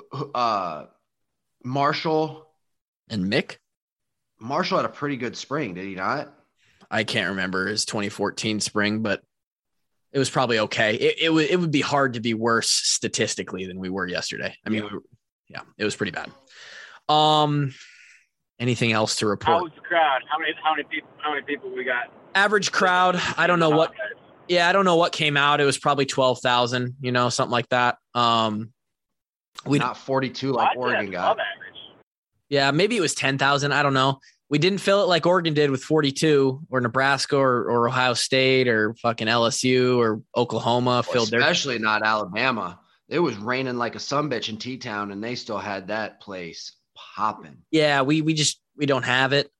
Marshall had a pretty good spring, did he not? I can't remember his 2014 spring, but it was probably okay. It would be hard to be worse statistically than we were yesterday. I mean, it was pretty bad. Anything else to report? How was the crowd? How many people we got? Average crowd. I don't know what. Yeah, I don't know what came out. It was probably 12,000. Something like that. We not 42 like Oregon got. Yeah, maybe it was 10,000. I don't know. We didn't fill it like Oregon did with 42, or Nebraska or Ohio State or fucking LSU or Oklahoma filled their. Especially not Alabama. It was raining like a sumbitch in T-Town, and they still had that place popping. Yeah, we don't have it.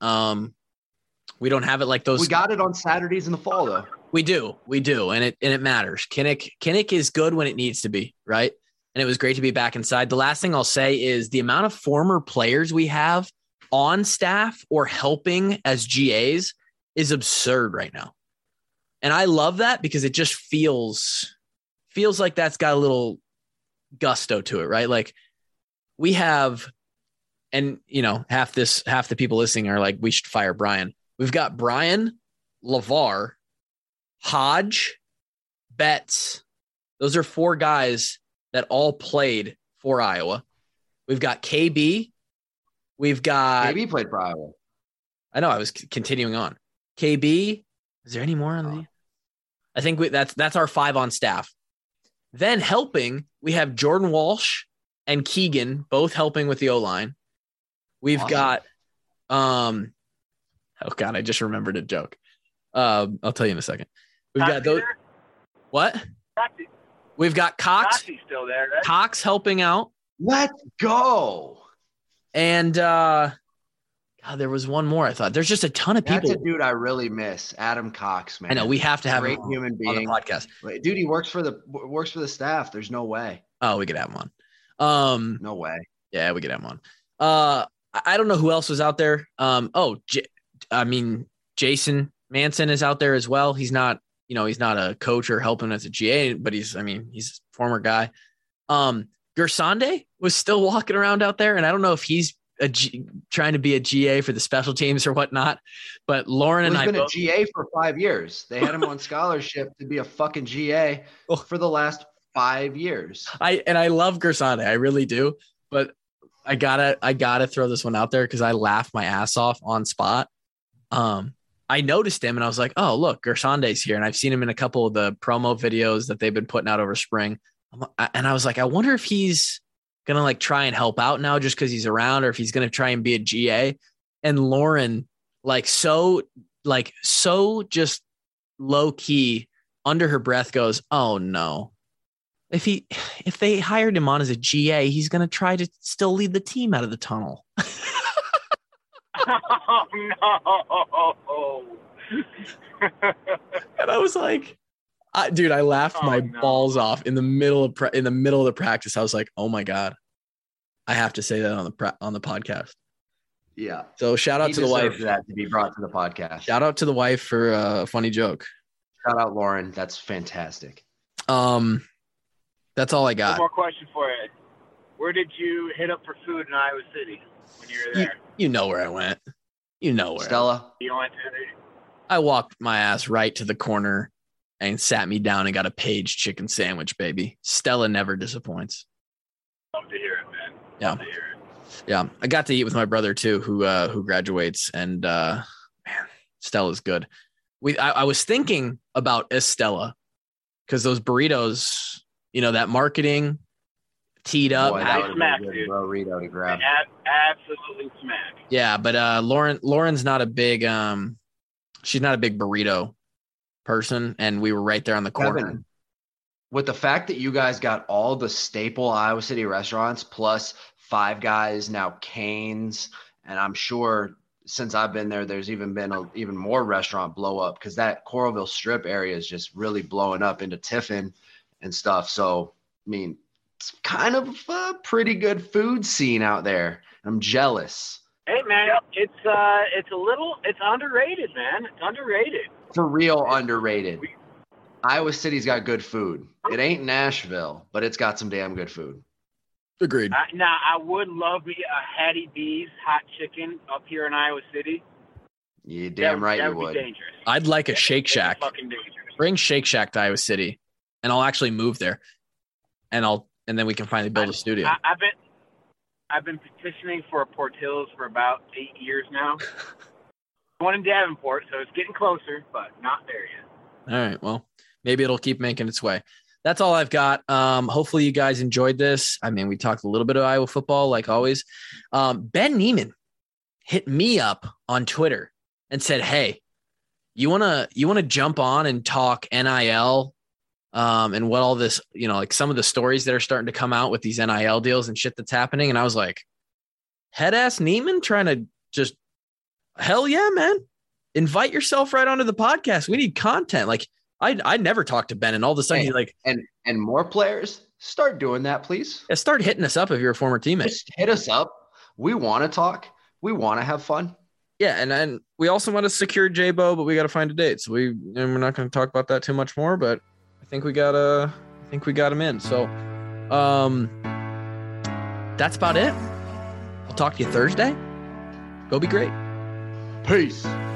We don't have it like those. We got it on Saturdays in the fall though. We do, and it matters. Kinnick is good when it needs to be, right? And it was great to be back inside. The last thing I'll say is the amount of former players we have on staff or helping as GAs is absurd right now. And I love that because it just feels like that's got a little gusto to it, right? Like we have, and half the people listening are like, we should fire Brian. We've got Brian, LeVar, Hodge, Betts. Those are 4 guys that all played for Iowa. We've got KB. We've got KB played for Iowa. I know. I was continuing on. KB. Is there any more on the? I think that's our 5 on staff. Then helping, we have Jordan Walsh and Keegan both helping with the O-line. We've got oh God, I just remembered a joke. I'll tell you in a second. We've got those. What? We've got Cox. Still there, right? Cox helping out. Let's go. And God, there was one more. I thought there's just a ton of people. That's a dude I really miss, Adam Cox, man. I know we have to have great him human being on the podcast. Wait, dude, he works for the staff. There's no way. Oh, we could have him on. No way. Yeah, we could have him on. I don't know who else was out there. Jason Manson is out there as well. He's not a coach or helping as a GA, but he's a former guy. Gersonde was still walking around out there, and I don't know if he's trying to be a GA for the special teams or whatnot. But Lauren and I been a GA for 5 years. They had him on scholarship to be a fucking GA for the last 5 years. I love Gersonde, I really do. But I gotta throw this one out there because I laughed my ass off on spot. I noticed him and I was like, oh, look, Gersonde's here. And I've seen him in a couple of the promo videos that they've been putting out over spring. And I was like, I wonder if he's going to try and help out now just because he's around, or if he's going to try and be a GA. And Lauren, so just low key under her breath goes, oh no. If they hired him on as a GA, he's going to try to still lead the team out of the tunnel. Oh no! And I was like, dude, I laughed my balls off in the middle of the practice. I was like, oh my God, I have to say that on the podcast. Yeah. So shout out to the wife for that to be brought to the podcast. Shout out to the wife for a funny joke. Shout out Lauren. That's fantastic. That's all I got. One more question for you. Where did you hit up for food in Iowa City when you were there? You know where I went. Stella. You went to I walked my ass right to the corner and sat me down and got a Page chicken sandwich, baby. Stella never disappoints. Love to hear it, man. Yeah. Yeah. I got to eat with my brother too, who graduates, and man, Stella's good. I was thinking about Estella because those burritos, that marketing teed up. Boy, that smack, dude. Burrito to grab. Absolutely smack. Yeah, but Lauren's not a big she's not a big burrito person, and we were right there on the corner. Kevin, with the fact that you guys got all the staple Iowa City restaurants plus Five Guys, now Cane's, and I'm sure since I've been there, there's even been even more restaurant blow up because that Coralville Strip area is just really blowing up into Tiffin and stuff. So, I mean, it's kind of a pretty good food scene out there. I'm jealous. Hey man, it's underrated, man. It's underrated. For real underrated. Iowa City's got good food. It ain't Nashville, but it's got some damn good food. Agreed. Now, I would love me a Hattie B's hot chicken up here in Iowa City. You damn right you would. Be dangerous. I'd like a Shake Shack. Fucking dangerous. Bring Shake Shack to Iowa City, and I'll actually move there, and then we can finally build a studio. I've been petitioning for a Portillo's for about 8 years now. One in Davenport, so it's getting closer, but not there yet. All right, well, maybe it'll keep making its way. That's all I've got. Hopefully you guys enjoyed this. I mean, we talked a little bit of Iowa football, like always. Ben Neiman hit me up on Twitter and said, "Hey, you wanna jump on and talk NIL and what all this, like some of the stories that are starting to come out with these NIL deals and shit that's happening?" And I was like, head ass Neiman trying to just, hell yeah, man. Invite yourself right onto the podcast. We need content. Like I never talked to Ben, and all of a sudden he's like, and more players start doing that, please. Yeah, start hitting us up if you're a former teammate. Just hit us up. We want to talk. We want to have fun. Yeah, and we also want to secure J-Bo, but we got to find a date. So we're not going to talk about that too much more, but I think we got him in. So that's about it. I'll talk to you Thursday. Go be great. Peace.